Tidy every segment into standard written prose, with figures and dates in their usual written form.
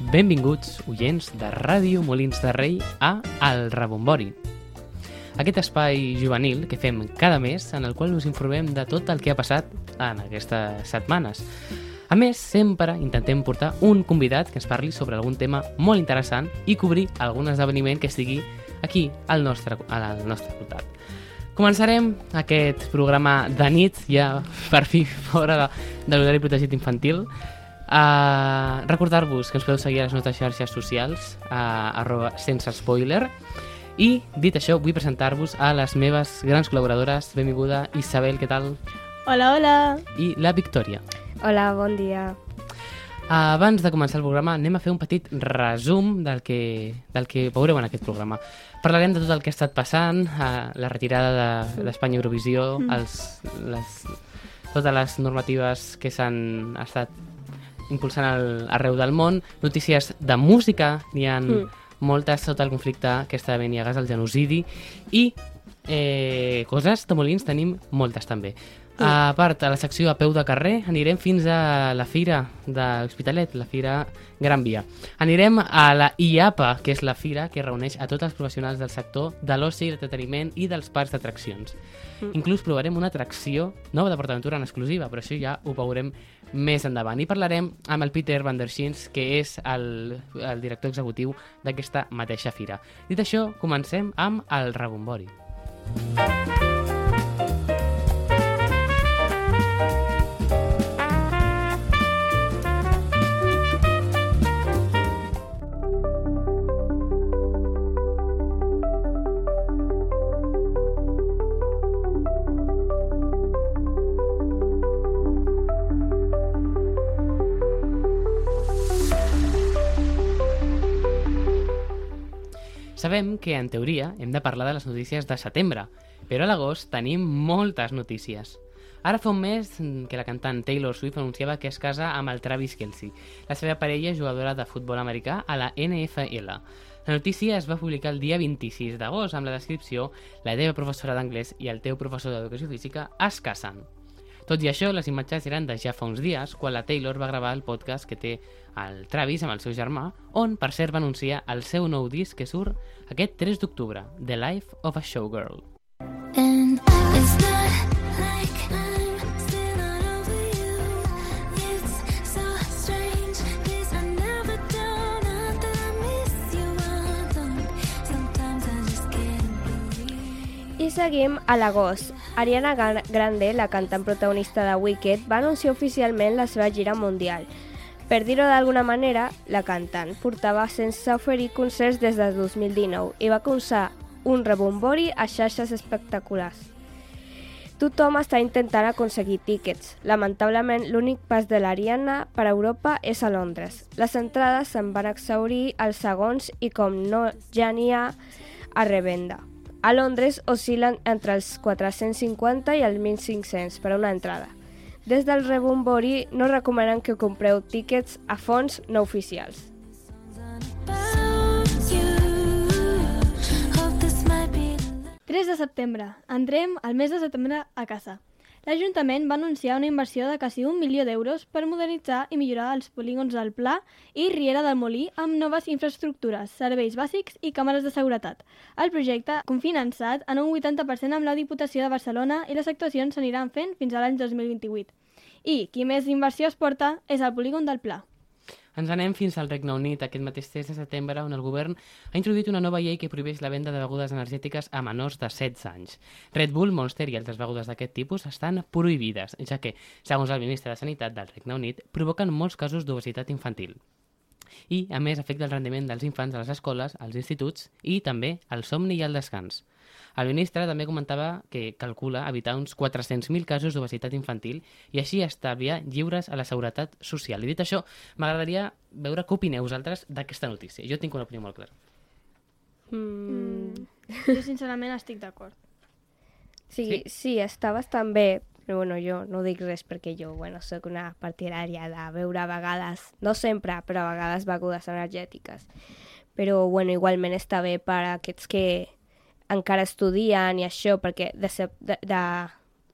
Benvinguts, oients de Ràdio Molins de Rei, a El Rebombori. Aquest espai juvenil que fem cada mes en el qual us informem de tot el que ha passat en aquestes setmanes. A més, sempre intentem portar un convidat que ens parli sobre algun tema molt interessant i cobrir algun esdeveniment que estigui aquí al nostre ciutat. Començarem aquest programa de nit, ja per fi fora de l'horari protegit infantil. Recordar-vos que ens podeu seguir a les nostres xarxes socials, sense spoiler. I, dit això, vull presentar-vos a les meves grans col·laboradores. Benvinguda, Isabel, què tal? Hola, hola. I la Victòria. Hola, bon dia. Abans de començar el programa, anem a fer un petit resum del que veureu en aquest programa. Parlarem de tot el que ha estat passant, la retirada d'Espanya Eurovisió, totes les normatives que s'han estat impulsant arreu del món, notícies de música, n'hi ha moltes sota el conflicte que està havent-hi a Gaza, el genocidi, i coses de Molins tenim moltes també. A part, a la secció a peu de carrer, anirem fins a la fira de l'Hospitalet, la fira Gran Via. Anirem a la IAPA, que és la fira que reuneix a tots els professionals del sector de l'oci, l'entreteniment i dels parcs d'atraccions. Inclús provarem una atracció nova de PortAventura en exclusiva, però això ja ho veurem més endavant. I parlarem amb el Peter van der Schins, que és el director executiu d'aquesta mateixa fira. Dit això, comencem amb el Rebombori. Sabem que, en teoria, hem de parlar de les notícies de setembre, però a l'agost tenim moltes notícies. Ara fa un mes que la cantant Taylor Swift anunciava que es casa amb el Travis Kelce, la seva parella jugadora de futbol americà a la NFL. La notícia es va publicar el dia 26 d'agost amb la descripció «La teva professora d'anglès i el teu professor d'educació física es casen». Tot i això, les imatges eren de ja fa uns dies, quan la Taylor va gravar el podcast que té el Travis amb el seu germà, on, per cert, va anunciar el seu nou disc que surt aquest 3 d'octubre, The Life of a Showgirl. And it's not like I'm still not over you. It's so strange, 'cause I never do, not that I miss you, I don't. Sometimes I just can't believe. I seguim a l'agost. Ariana Grande, la cantant protagonista de Wicked, va anunciar oficialment la seva gira mundial. Per dir-ho d'alguna manera, la cantant portava sense oferir concerts des de 2019 i va causar un rebombori a xarxes espectaculars. Tothom està intentant aconseguir tíquets. Lamentablement, l'únic pas de l'Ariana per a Europa és a Londres. Les entrades se'n van exhaurir als segons i com no ja n'hi ha a revenda. A Londres oscil·len entre els 450 i els 1.500 per a una entrada. Des del Rebombori no recomanen que compreu tíquets a fonts no oficials. 3 de setembre. Entrem al mes de setembre a casa. L'Ajuntament va anunciar una inversió de quasi 1 milió d'euros per modernitzar i millorar els polígons del Pla i Riera del Molí amb noves infraestructures, serveis bàsics i càmeres de seguretat. El projecte, cofinançat en un 80% amb la Diputació de Barcelona, i les actuacions s'aniran fent fins a l'any 2028. I qui més inversió es porta és el polígon del Pla. Ens anem fins al Regne Unit aquest mateix 3 de setembre, on el govern ha introduït una nova llei que prohibeix la venda de begudes energètiques a menors de 16 anys. Red Bull, Monster i altres begudes d'aquest tipus estan prohibides, ja que, segons el ministre de Sanitat del Regne Unit, provoquen molts casos d'obesitat infantil. I, a més, afecta el rendiment dels infants a les escoles, als instituts i també al somni i al descans. El ministre també comentava que calcula evitar uns 400.000 casos d'obesitat infantil i així estalviar lliures a la seguretat social. I dit això, m'agradaria veure què opineu vosaltres d'aquesta notícia. Jo tinc una opinió molt clara. Jo sincerament estic d'acord. Sí, està bastant bé, però jo no dic res perquè jo soc una partidària de beure a vegades, no sempre, però a vegades begudes energètiques. Però igualment està bé per a aquests que encara estudien i això, perquè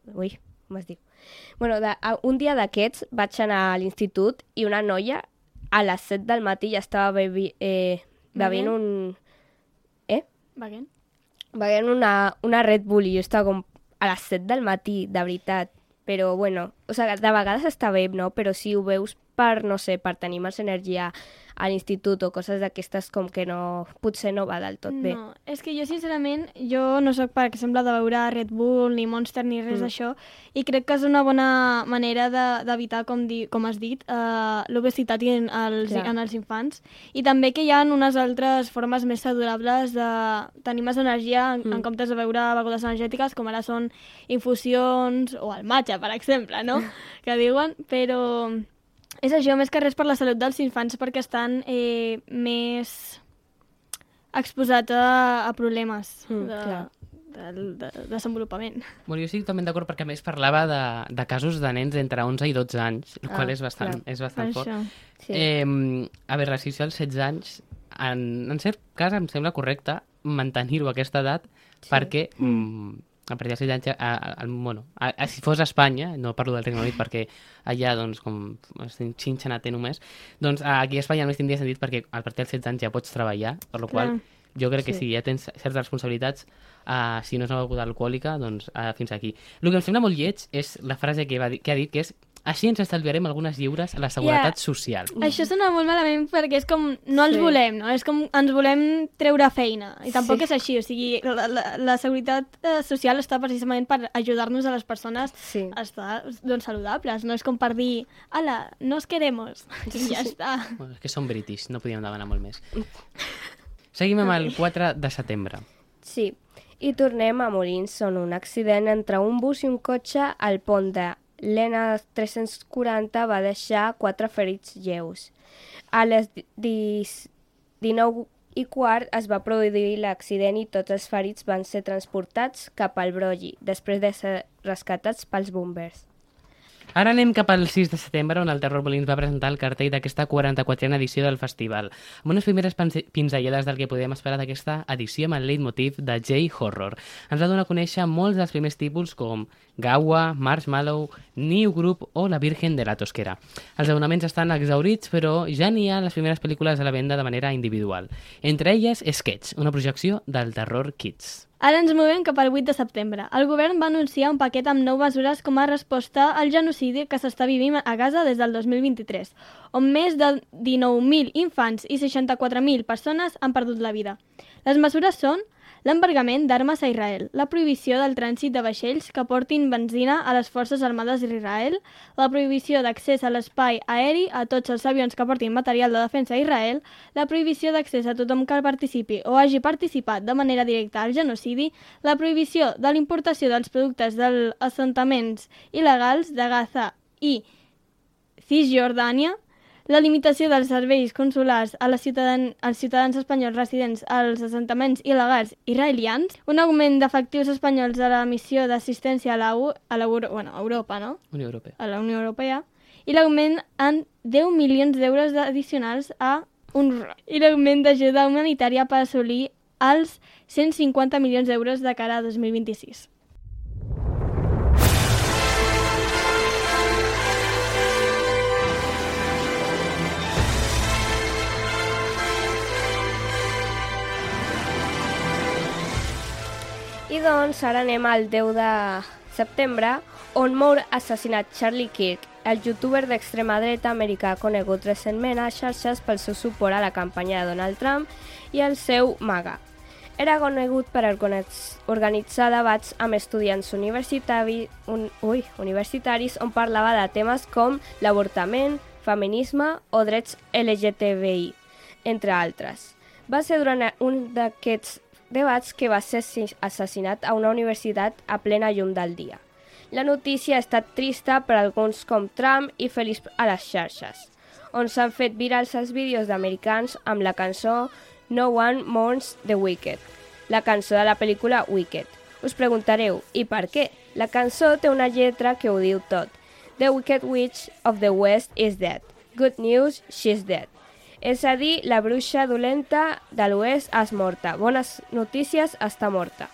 un dia d'aquests vaig anar a l'institut i una noia a les 7 del matí ja estava bevint un... Beguent? Beguent una Red Bull i jo estava com a les 7 del matí, de veritat. Però, bueno, o sigui, de vegades està bé, no? Però si ho veus per, no sé, per tenir més energia a l'institut o coses d'aquestes com que no, potser no va del tot bé. No, és que jo sincerament, jo no sóc per exemple de beure Red Bull ni Monster ni res d'això i crec que és una bona manera d'evitar, com has dit, l'obesitat en els infants i també que hi ha unes altres formes més saludables de tenir més energia en comptes de beure begudes energètiques com ara són infusions o el matcha, per exemple, no? Que diuen, però... És això, més que res per la salut dels infants, perquè estan més exposats a problemes de desenvolupament. Bueno, jo estic totalment d'acord perquè a més parlava de casos de nens entre 11 i 12 anys, el qual és bastant fort. Sí. A veure, si als 16 anys, en cert cas em sembla correcte mantenir-ho a aquesta edat perquè... a partir dels 16 anys, si fos a Espanya, no parlo del Regne Unit perquè allà, doncs, com xinxana té només, doncs aquí a Espanya només tindria sentit perquè a partir dels 16 anys ja pots treballar, per la qual jo crec que si ja tens certes responsabilitats, si no és una beguda alcohòlica, doncs fins aquí. El que em sembla molt lleig és la frase que ha dit, que és així ens estalviarem algunes lliures a la seguretat social. Això sona molt malament perquè és com no els volem, no? És com ens volem treure feina i tampoc és així, o sigui, la seguretat social està precisament per ajudar-nos a les persones a estar doncs, saludables, no és com per dir ala, nos queremos, i ja està. Bueno, és que som british, no podíem demanar molt més. Seguim amb el 4 de setembre. Sí, i tornem a Molins, on un accident entre un bus i un cotxe al pont de l'ENA 340 va deixar 4 ferits lleus. A les 19:15 es va produir l'accident i tots els ferits van ser transportats cap al Broggi, després de ser rescatats pels bombers. Ara anem cap al 6 de setembre, on el Terror Molins va presentar el cartell d'aquesta 44a edició del festival, amb unes primeres pinzellades del que podíem esperar d'aquesta edició amb el leitmotiv de J-Horror. Ens va donar a conèixer molts dels primers títols com Gaua, Marshmallow, New Group o La Virgen de la Tosquera. Els abonaments estan exhaurits, però ja n'hi ha les primeres pel·lícules a la venda de manera individual. Entre elles, Sketch, una projecció del Terror Kids. Ara ens movem cap al 8 de setembre. El govern va anunciar un paquet amb 9 mesures com a resposta al genocidi que s'està vivint a Gaza des del 2023, on més de 19.000 infants i 64.000 persones han perdut la vida. Les mesures són l'embargament d'armes a Israel, la prohibició del trànsit de vaixells que portin benzina a les forces armades d'Israel, la prohibició d'accés a l'espai aeri a tots els avions que portin material de defensa a Israel, la prohibició d'accés a tothom que participi o hagi participat de manera directa al genocidi, la prohibició de l'importació dels productes dels assentaments il·legals de Gaza i Cisjordània, la limitació dels serveis consulars als ciutadans espanyols residents als assentaments il·legals israelians, un augment d'efectius espanyols a la missió d'assistència a Europa, no? Unió Europea. A la Unió Europea, i l'augment en 10 milions d'euros addicionals a UNRWA, i l'augment d'ajuda humanitària per assolir els 150 milions d'euros de cara a 2026. I doncs ara anem al 10 de setembre, on mor assassinat Charlie Kirk, el youtuber d'extrema dreta americà conegut recentment a xarxes pel seu suport a la campanya de Donald Trump i el seu MAGA. Era conegut per organitzar debats amb estudiants universitaris on parlava de temes com l'avortament, feminisme o drets LGTBI, entre altres. Va ser durant un d'aquests debats que va ser assassinat a una universitat a plena llum del dia. La notícia ha estat trista per alguns com Trump i feliç a les xarxes, on s'han fet virals els vídeos d'americans amb la cançó No One Mourns the Wicked, la cançó de la pel·lícula Wicked. Us preguntareu, i per què? La cançó té una lletra que ho diu tot. The Wicked Witch of the West is dead. Good news, she's dead. És a dir, la bruixa dolenta de l'oest és morta. Bones notícies, està morta.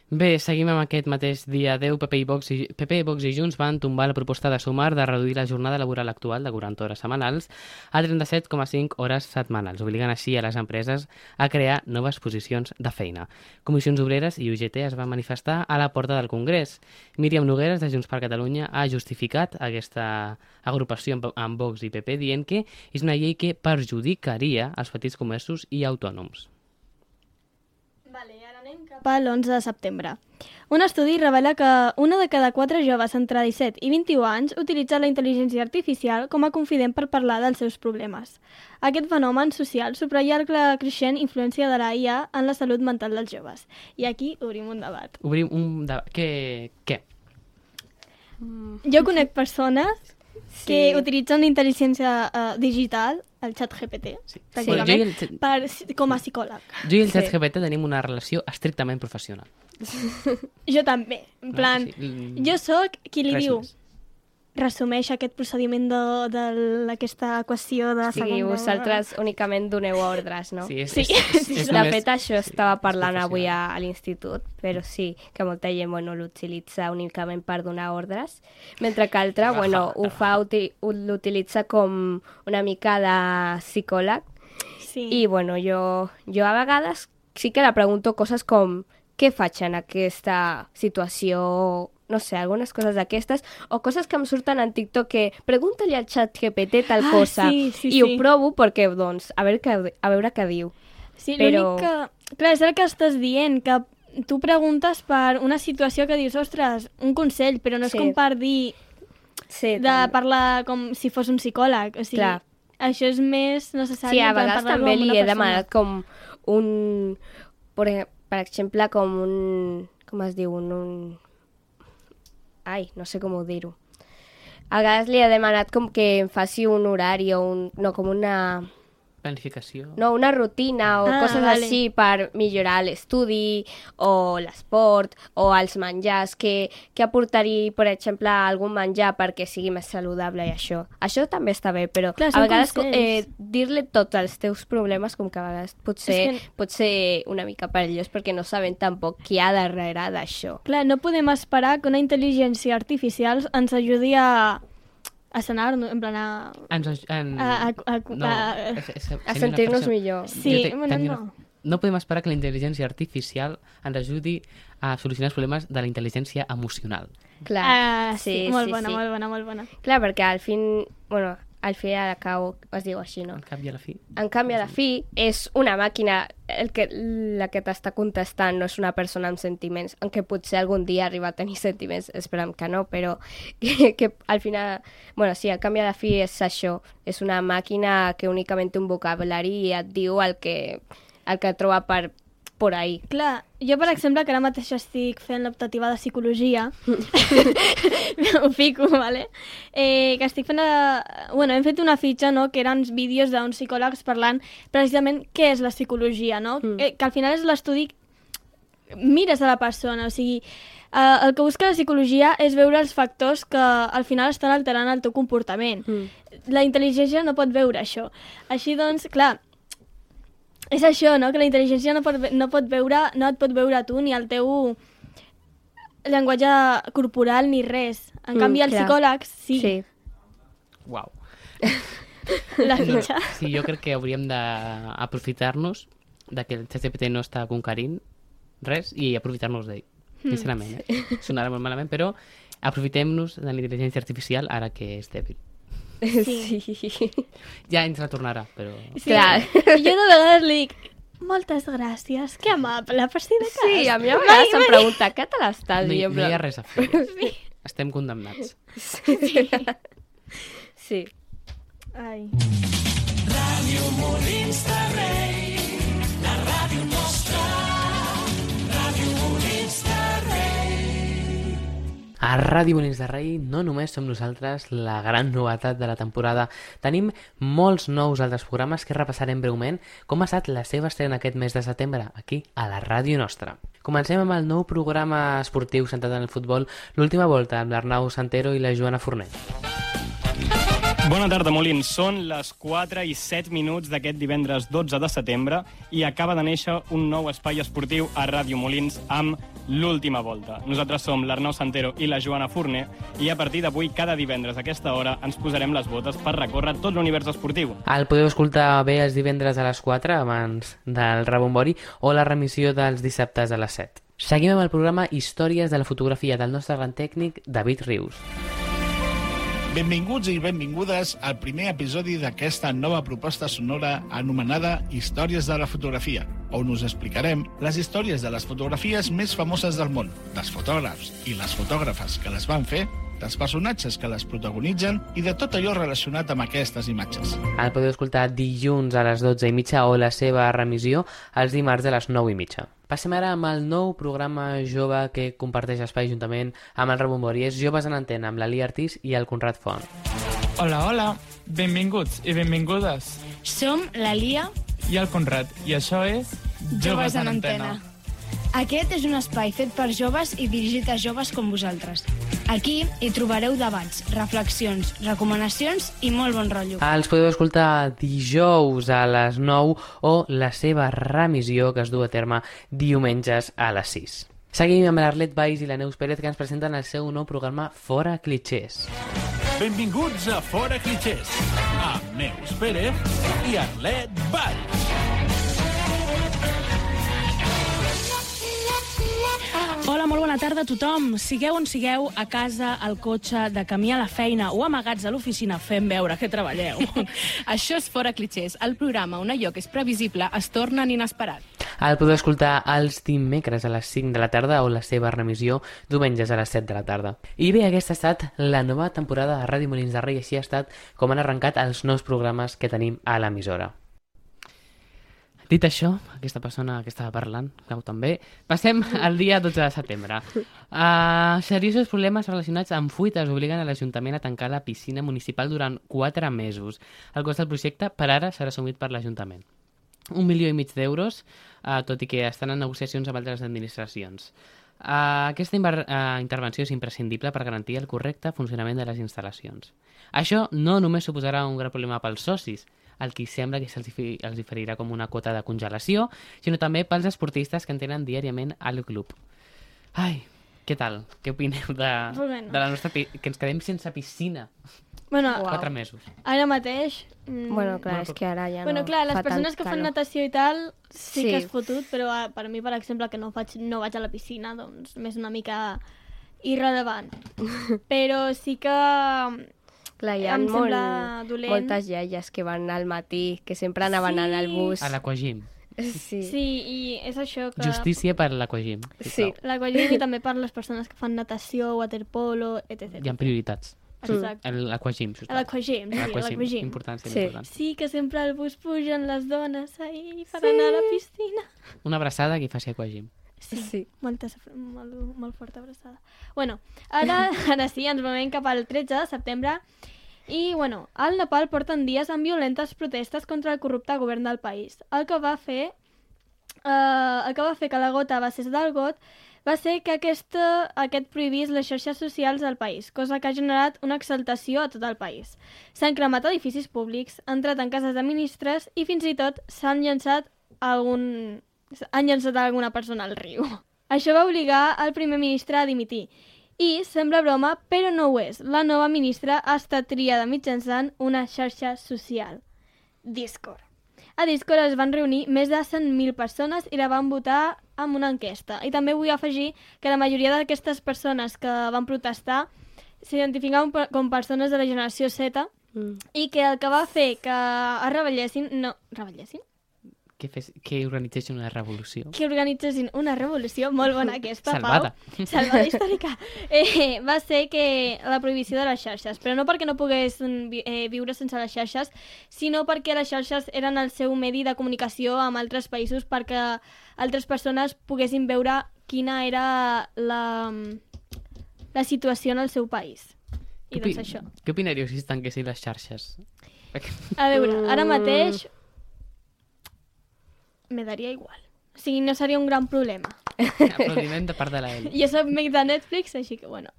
Bé, seguim amb aquest mateix dia 10. PP, Vox i Junts van tombar la proposta de Sumar de reduir la jornada laboral actual de 40 hores setmanals a 37,5 hores setmanals, obligant així a les empreses a crear noves posicions de feina. Comissions Obreres i UGT es van manifestar a la porta del Congrés. Míriam Nogueras, de Junts per Catalunya, ha justificat aquesta agrupació amb Vox i PP dient que és una llei que perjudicaria els petits comerços i autònoms. Vale, ara anem cap a l'11 de setembre. Un estudi revela que una de cada 4 joves entre 17 i 21 anys utilitza la intel·ligència artificial com a confident per parlar dels seus problemes. Aquest fenomen social subratlla la creixent influència de la IA en la salut mental dels joves. I aquí obrim un debat. Obrim un debat. Què? Jo conec persones que utilitzen intel·ligència digital, el xat GPT, com a psicòleg. Jo i el xat GPT tenim una relació estrictament professional. Jo també. En plan, jo sóc qui li diu resumeix aquest procediment d'aquesta equació de segona... Sí, vosaltres únicament doneu ordres, no? Sí. De fet, això estava parlant avui a l'institut, però sí, que molta gent l'utilitza únicament per donar ordres, mentre que altra, l'utilitza com una mica de psicòleg. Sí. I, jo a vegades sí que la pregunto coses com què faig en aquesta situació, no sé, algunes coses d'aquestes, o coses que em surten en TikTok que pregunta-li al xat GPT tal cosa, i ho provo perquè, doncs, a veure què diu. Sí, l'únic que... Clar, és el que estàs dient, que tu preguntes per una situació que dius, ostres, un consell, però no és com per dir de parlar com si fos un psicòleg, o sigui, això és més necessari. Sí, a vegades també li he demanat com un... Per exemple, com un... Com es diu? Ai, no sé com dir-ho. A vegades li he demanat com que em faci un horari o com una... Planificació. No, una rutina o coses així per millorar l'estudi o l'esport o els menjars, que aportaria, per exemple, algun menjar perquè sigui més saludable i això. Això també està bé, però a vegades dir-li tots els teus problemes com que a vegades pot ser una mica perillós perquè no sabem tampoc qui hi ha darrere d'això. Clar, no podem esperar que una intel·ligència artificial ens ajudi a sanar, en plan a sentir-nos millor. Sí, no podem esperar que la intel·ligència artificial ens ajudi a solucionar els problemes de la intel·ligència emocional. Clar, molt bona. Clar, perquè al fi i al cabo es diu així, no? En canvi a la fi és una màquina la que t'està contestant, no és una persona amb sentiments, aunque potser algun dia arriba a tenir sentiments, esperem que no, però que al final, al canvi a la fi és això, és una màquina que únicament té un vocabulari i et diu el que troba por ahí. Clar, jo, per exemple, que ara mateix estic fent l'optativa de psicologia, ho fico, vale? Que estic fent... hem fet una fitxa, no?, que eren vídeos d'uns psicòlegs parlant precisament què és la psicologia, no? Que al final és l'estudi... Mires a la persona, o sigui... el que busca la psicologia és veure els factors que al final estan alterant el teu comportament. La intel·ligència no pot veure això. Així doncs, clar... És això, no?, que la intel·ligència no et pot veure a tu, ni el teu llenguatge corporal, ni res. En canvi, els psicòlegs, sí. Uau. La fitxa. Sí, jo crec que hauríem d'aprofitar-nos de que el ChatGPT no està conquerint res i aprofitar-nos d'ell, sincerament. Sonarà molt malament, però aprofitem-nos de la intel·ligència artificial ara que és dèbil. Sí. Ja ens retornarà, però... Sí. Clar. Jo de vegades li dic, moltes gràcies, que amable, per si de cas. Sí, a mi a vegades em pregunta, què tal estàs? No hi ha res a fer. Sí. Estem condemnats. Sí. Ai. Ràdio Molins de Rei, la ràdio nostra, Ràdio Molins de Rei. A Ràdio Molins de Rei no només som nosaltres la gran novetat de la temporada. Tenim molts nous altres programes que repassarem breument com ha estat la seva estrena aquest mes de setembre, aquí, a la ràdio nostra. Comencem amb el nou programa esportiu centrat en el futbol, l'última volta, amb l'Arnau Santero i la Joana Forner. Bona tarda, Molins. Són les 4 i 7 minuts d'aquest divendres 12 de setembre i acaba de néixer un nou espai esportiu a Ràdio Molins amb l'última volta. Nosaltres som l'Arnau Santero i la Joana Forner i a partir d'avui, cada divendres a aquesta hora, ens posarem les botes per recórrer tot l'univers esportiu. El podeu escoltar bé els divendres a les 4 abans del rebombori o la remissió dels dissabtes a les 7. Seguim amb el programa Històries de la fotografia del nostre gran tècnic David Rius. Benvinguts i benvingudes al primer episodi d'aquesta nova proposta sonora anomenada Històries de la fotografia, on us explicarem les històries de les fotografies més famoses del món, dels fotògrafs i les fotògrafes que les van fer, dels personatges que les protagonitzen i de tot allò relacionat amb aquestes imatges. El podeu escoltar dilluns a les 12:30 o la seva remissió els dimarts a les 9:30. Passem ara amb el nou programa jove que comparteix espai juntament amb el Rebombori. És Joves en Antena, amb la Lia Artís i el Conrad Font. Hola, hola, benvinguts i benvingudes. Som la Lia I el Conrad, i això és Joves en Antena. Aquest és un espai fet per joves i dirigit a joves com vosaltres. Aquí hi trobareu debats, reflexions, recomanacions i molt bon rotllo. Els podeu escoltar dijous a les 9 o la seva remissió que es du a terme diumenges a les 6. Seguim amb l'Arlet Valls i la Neus Pérez que ens presenten el seu nou programa Fora Clichés. Benvinguts a Fora Clichés, amb Neus Pérez i Arlet Valls. Hola, molt bona tarda a tothom. Sigueu on sigueu, a casa, al cotxe, de camí a la feina o amagats a l'oficina fent veure que treballeu. Això és Fora Clichés, el programa on allò que és previsible es torna inesperat. El podeu escoltar els dimecres a les 5 de la tarda o la seva remissió diumenges a les 7 de la tarda. I bé, aquesta ha estat la nova temporada de Ràdio Molins de Rei, així ha estat com han arrencat els nous programes que tenim a l'emissora. Dit això, aquesta persona que estava parlant, Clau també, passem al dia 12 de setembre. Seriosos problemes relacionats amb fuites obliguen a l'Ajuntament a tancar la piscina municipal durant 4 mesos. El cost del projecte per ara serà assumit per l'Ajuntament. 1,5 milió d'euros, tot i que estan en negociacions amb altres administracions. Aquesta intervenció és imprescindible per garantir el correcte funcionament de les instal·lacions. Això no només suposarà un gran problema pels socis, el que sembla que els oferirà com una quota de congelació, sinó també pels esportistes que entenen diàriament al club. Ai, què tal? Què opineu de la nostra que ens quedem sense piscina? Bueno, 4 mesos. Ara mateix... Bueno, clar, és que ara ja no... Bueno, clar, les fa persones que tant fan calor. natació i tal sí Sí. que és fotut, però per mi, per exemple, que no vaig a la piscina, doncs m'és una mica irrellevant. Però sí que... Clar, hi ha em sembla dolent. moltes iaies que van al matí, que sempre anaven Sí. en el bus. A l'Aquagym. Sí. Sí, i és això que... Justícia per l'Aquagym. Sí. L'aquagym i també per les persones que fan natació, waterpolo, etc. Hi ha prioritats. Exacte. L'Aquagym, A l'aquagym, sí, a l'aquagym. Important, Sí. important. Sí, que sempre al bus pugen les dones ahí per anar a la piscina. Una abraçada a qui faci Aquagym. Sí. Molt forta abraçada. Bueno, ara sí, ens movem cap al 13 de setembre i, bueno, al Nepal porten dies amb violentes protestes contra el corrupte govern del país. El que va fer que la gota va ser del got va ser que aquest prohibís les xarxes socials del país, cosa que ha generat una exaltació a tot el país. S'han cremat edificis públics, han entrat en cases de ministres i fins i tot han llançat alguna persona al riu. Això va obligar el primer ministre a dimitir. I, sembla broma, però no ho és. La nova ministra ha estat triada mitjançant una xarxa social. Discord. A Discord es van reunir més de 100.000 persones i la van votar amb una enquesta. I també vull afegir que la majoria d'aquestes persones que van protestar s'identificaven com persones de la generació Z i que el que va fer que es rebellessin... No, rebellessin? Que organitzessin una revolució. Que organitzessin una revolució, molt bona aquesta, Salvada. Pau. Salvada històrica. Va ser que la prohibició de les xarxes, però no perquè no poguessin viure sense les xarxes, sinó perquè les xarxes eren el seu medi de comunicació amb altres països perquè altres persones poguessin veure quina era la situació en el seu país. I doncs això. Què opinaríeu si es tanquessin les xarxes? A veure, ara mateix me daria igual. O sigui, no seria un gran problema. Aplaudiment de part de la Eli. Jo soc amic de Netflix, així que, bueno.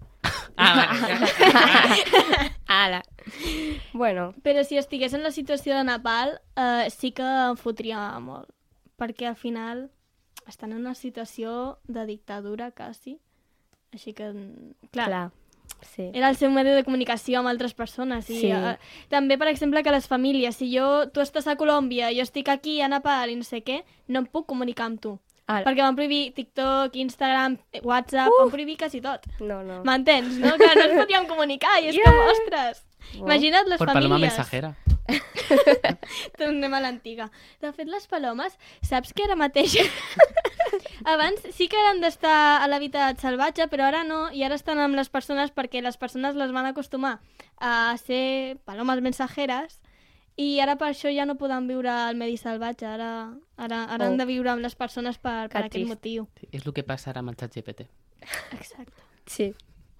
Ala. Bueno. Però si estigués en la situació de Nepal, sí que em fotria molt. Perquè al final estan en una situació de dictadura, quasi. Així que, clar. Sí. Era el seu medi de comunicació amb altres persones. I, Sí. També, per exemple, que les famílies, si tu estàs a Colòmbia i jo estic aquí a Nepal i no sé què, no em puc comunicar amb tu. Perquè van prohibir TikTok, Instagram, WhatsApp, van prohibir quasi tot. No. M'entens, no? Que no ens podíem comunicar i és com, ostres, imagina't les Por famílies. paloma mensajera. Tornem a l'antiga. De fet, les palomes, saps que ara mateix... Abans sí que eren d'estar a l'hàbitat salvatge, però ara no, i ara estan amb les persones perquè les persones les van acostumar a ser palomes mensajeres i ara per això ja no poden viure al medi salvatge, ara han de viure amb les persones per aquest motiu. Sí, és el que passa ara amb el ChatGPT. Exacte. Sí.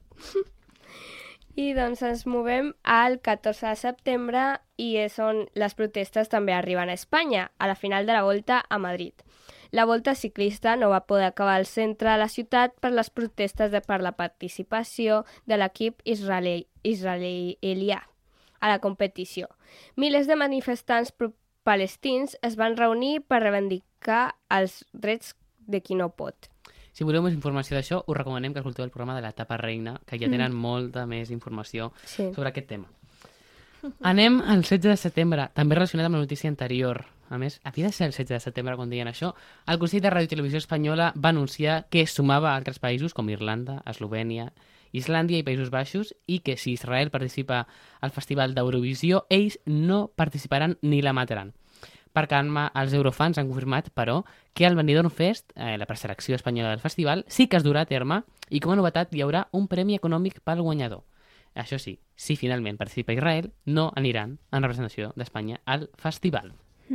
I doncs ens movem al 14 de setembre i és on les protestes també arriben a Espanya, a la final de la Volta a Madrid. La Volta ciclista no va poder acabar al centre de la ciutat per les protestes per la participació de l'equip israelià a la competició. Milers de manifestants palestins es van reunir per reivindicar els drets de qui no pot. Si voleu més informació d'això, us recomanem que escolteu el programa de la Tapa Reina, que ja tenen molta més informació sobre aquest tema. Anem al 16 de setembre, també relacionat amb la notícia anterior. A més, havia de ser el 16 de setembre quan deien això. El Consell de Ràdio i Televisió Espanyola va anunciar que sumava altres països com Irlanda, Eslovènia, Islàndia i Països Baixos i que si Israel participa al Festival d'Eurovisió, ells no participaran ni la mataran. Per calma, els eurofans han confirmat, però, que el Benidorm Fest, la preselecció espanyola del festival, sí que es durà a terme i com a novetat hi haurà un premi econòmic pel guanyador. Això sí, si finalment participa Israel, no aniran en representació d'Espanya al festival.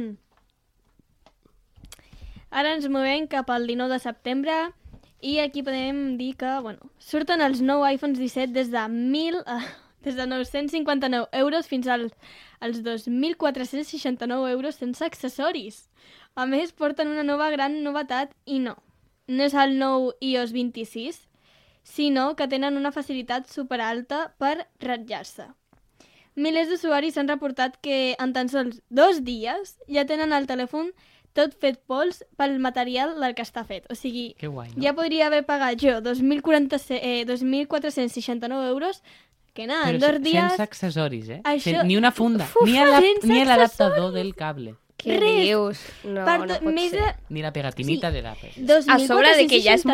Ara ens movem cap al 19 de setembre i aquí podem dir que, surten els nous iPhones 17 des de 959 euros fins als 2.469 euros sense accessoris. A més, porten una nova gran novetat i no és el nou iOS 26, sinó que tenen una facilitat superalta per ratllar-se. Milers d'usuaris han reportat que en tan sols 2 dies ja tenen el telèfon tot fet pols pel material del que està fet. O sigui, que guai, no? Ja podria haver pagat jo 2.469 euros que en 2 dies... Sense accessoris, eh? Això... Ni una funda, ni l'adaptador del cable. Què dius? No pot ser. Ni la pegatinita de l'Apple. A sobre de que ja és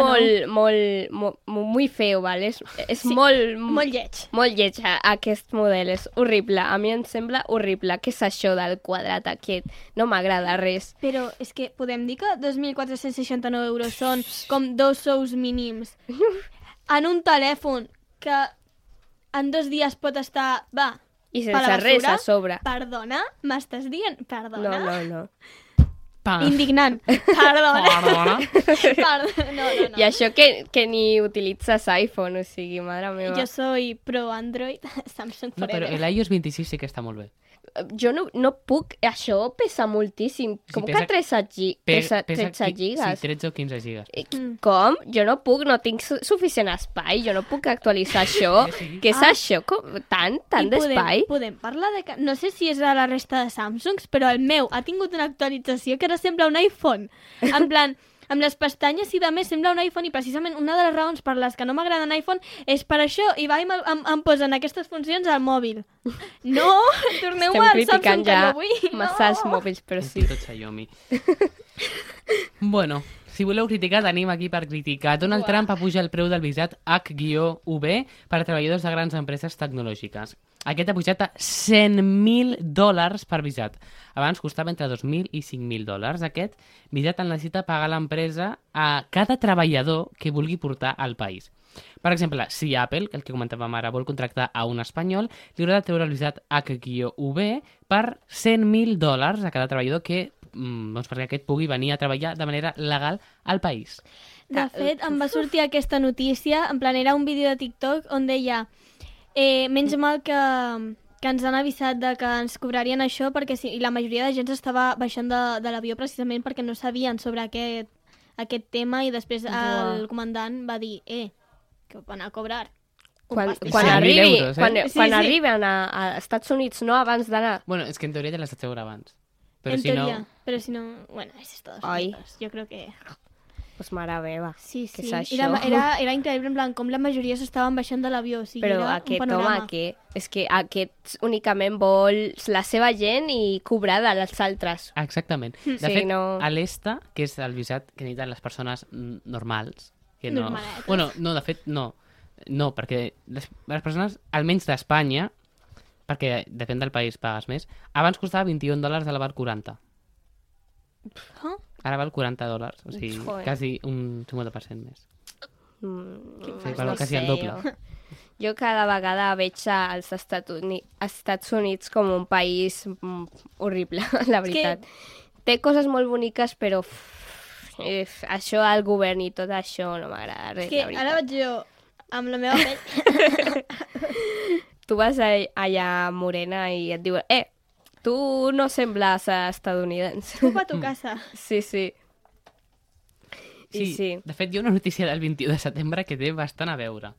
molt feo, ¿vale? És molt lleig. Molt lleig aquest model, és horrible. A mi em sembla horrible. Què és això del quadrat aquest? No m'agrada res. Però és que podem dir que 2.469 euros són com 2 sous mínims en un telèfon que en 2 dies pot estar... I sense res a sobre. Perdona? M'estàs dient? Perdona? No. Indignant. Perdona? No. I això que ni utilitzes iPhone, o sigui, madre meva. Jo soy pro Android, Samsung forever. No, però l'iOS 26 sí que està molt bé. Jo no puc... Això pesa moltíssim. Com que 13 gigas? Sí, 13 o 15 gigas. Com? Jo no puc, no tinc suficient espai, jo no puc actualitzar això. Què és això? Tant d'espai? Podem parlar de... No sé si és a la resta de Samsungs, però el meu ha tingut una actualització que ara sembla un iPhone. En plan... amb les pestanyes i de més sembla un iPhone i precisament una de les raons per les que no m'agraden iPhone és per això i em posen aquestes funcions al mòbil. No, torneu al Samsung que no vull. Massa els mòbils, però sí. Tot Xiaomi. Bueno, si voleu criticar, tenim aquí per criticar. Donald Trump apuja el preu del visat H-UB per a treballadors de grans empreses tecnològiques. Aquest ha pujat a $100.000 per visat. Abans costava entre $2.000 i $5.000. Aquest visat el necessita pagar l'empresa a cada treballador que vulgui portar al país. Per exemple, si Apple, el que comentàvem ara, vol contractar a un espanyol, li haurà de treure el visat H-UB per $100.000 a cada treballador perquè aquest pugui venir a treballar de manera legal al país. De fet, em va sortir aquesta notícia, en plan era un vídeo de TikTok on deia menys mal que ens han avisat de que ens cobrarien això perquè i la majoria de gent estava baixant de l'avió precisament perquè no sabien sobre aquest tema i després el comandant va dir que van a cobrar. Quan arriben a Estats Units, no abans d'anar. Bueno, és que en teoria te l'has de treure abans. Però si no... Bueno, eso es todo. Yo creo que... Pues mare meva. Sí, Què sí. és això? Era increïble, en plan, com la majoria s'estaven baixant de l'avió. O sigui, Però era aquest un home, panorama. és que aquest únicament vol la seva gent i cobrar dels altres. Exactament. De Sí, fet, no- a l'ESTA, que és el visat que necessiten les persones normals, que no... Normaletes. Bueno, no, de fet, no. No, perquè les persones, almenys d'Espanya, perquè depèn del país, pagues més, abans costava $21 a la val 40. Ah, Ara val $40, o sigui, Joder. quasi un 50% més. Sí, val quasi el doble. Jo cada vegada veig als Estats Units com un país horrible, la veritat. Té coses molt boniques, però això del govern i tot això no m'agrada res, que la veritat. ara vaig jo amb la meva pell. Tu vas allà morena i et diuen tu no sembles estadounidense. Ocupa tu casa. Sí, sí. I sí. De fet, hi ha una notícia del 21 de setembre que té bastant a veure.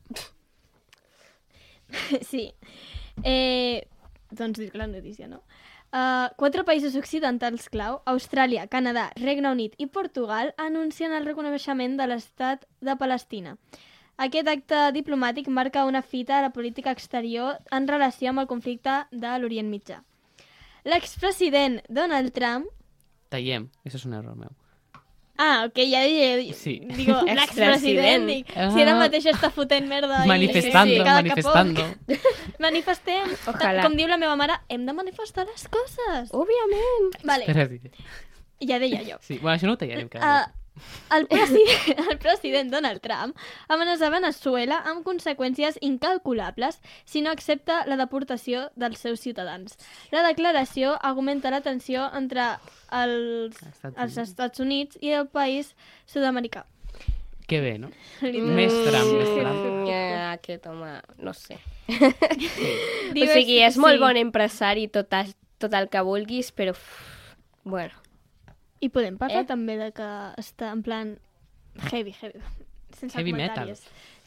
Sí. Doncs dic la notícia, no? 4 països occidentals clau, Austràlia, Canadà, Regne Unit i Portugal, anuncien el reconeixement de l'estat de Palestina. Aquest acte diplomàtic marca una fita a la política exterior en relació amb el conflicte de l'Orient Mitjà. L'expresident Donald Trump... Tallem, això és un error meu. Ah, ok, ja dic... Sí. Digo, l'expresident, dic. Si ara mateix està fotent merda... Manifestando, cada manifestando. Manifestem. Ojalà. Com diu la meva mare, hem de manifestar les coses. Òbviament. Vale, Espera, sí. ja deia jo. Sí, bueno, això no ho tallarem, cada El president Donald Trump amenaça Venezuela amb conseqüències incalculables si no accepta la deportació dels seus ciutadans. La declaració augmenta la tensió entre els Estats Units i el país sud-americà. Que bé, no? Més Trump, més Trump. Aquest home, no sé. Diu, O sigui, és molt sí. bon empresari, tot el que vulguis, però... Bueno, I podem parlar també de que està en plan heavy. Sense Heavy comentaris.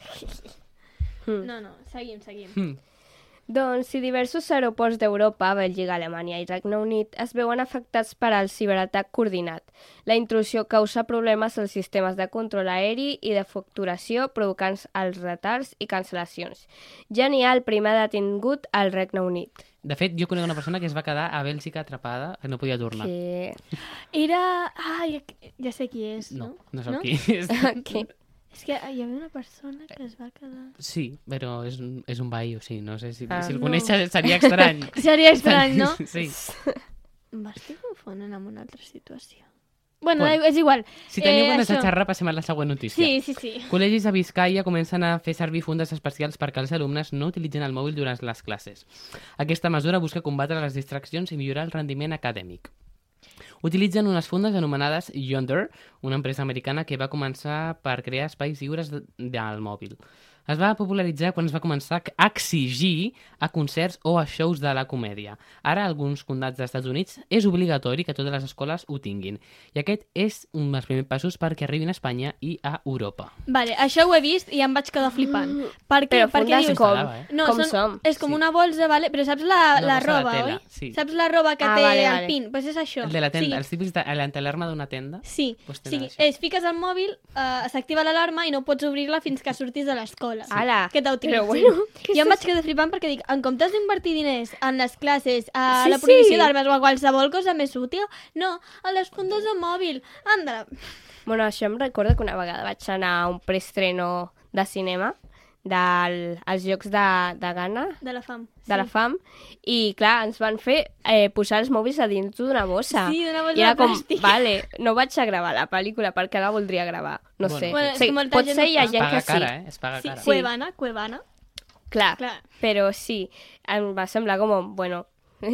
No, seguim. doncs, si diversos aeroports d'Europa, Bèlgica, Alemanya i Regne Unit es veuen afectats per al ciberatac coordinat. La intrusió causa problemes als sistemes de control aeri i de facturació, provocant els retards i cancel·lacions. Ja n'hi ha el primer detingut al Regne Unit. De fet, jo conec una persona que es va quedar a Bèlgica atrapada, que no podia tornar. Que... Era... Ah, ja sé qui és, no? No sap qui és. que... És que hi havia una persona que es va quedar... Sí, però és un veí, o sigui, no sé si el no. coneix seria estrany. Seria estrany, no? Sí. M'estic confonent amb una altra situació. Bueno, Bueno, és igual. Si teniu ganes de això. xerrar, passem a la següent notícia. Sí. Col·legis a Biscaia comencen a fer servir fundes especials perquè els alumnes no utilitzen el mòbil durant les classes. Aquesta mesura busca combatre les distraccions i millorar el rendiment acadèmic. Utilitzen unes fundes anomenades Yonder, una empresa americana que va començar per crear espais lliures del mòbil. Es va popularitzar quan es va començar a exigir a concerts o a shows de la comèdia. Ara, a alguns condats dels Estats Units és obligatori que totes les escoles ho tinguin. I aquest és un dels primers passos perquè arribin a Espanya i a Europa. Vale, això ho he vist i em vaig quedar flipant. Per què? Però Perquè fundes dius... com? No, Com som? És com Sí. una bolsa, vale? Però saps la Una bossa de roba, tela, oi? sí. Saps la roba que Ah, té vale, el vale. pin? Doncs pues és això. El de la tenda, Sí. els típics de l'antealarma d'una tenda. Sí, Pues o tenen sigui, això. fiques el mòbil, s'activa l'alarma i no pots obrir-la fins que surtis de l'escola. Ala, Que t'utilitzin. però bueno, què Jo em és vaig quedar flipant perquè dic, en comptes d'invertir diners en les classes, a Sí, la prohibició sí. d'armes o a qualsevol cosa més útil, no, a les fundes de mòbil. Anda. Bueno, això em recorda que una vegada vaig anar a un preestreno de cinema als Jocs de Ghana, De la fam. de la fam, i clar, ens van fer posar els mòbils a dins d'una bossa. Sí, d'una bossa I era de com, plàstic. vale, no vaig a gravar la pel·lícula perquè la voldria gravar, no Bueno. sé. Bueno, és Sí, que molta pot gent ser, ho hi ha fa. gent Paga que sí. cara, Es paga Sí, cara. Cuevana. Clar, Clar. però sí, em va semblar com, bueno,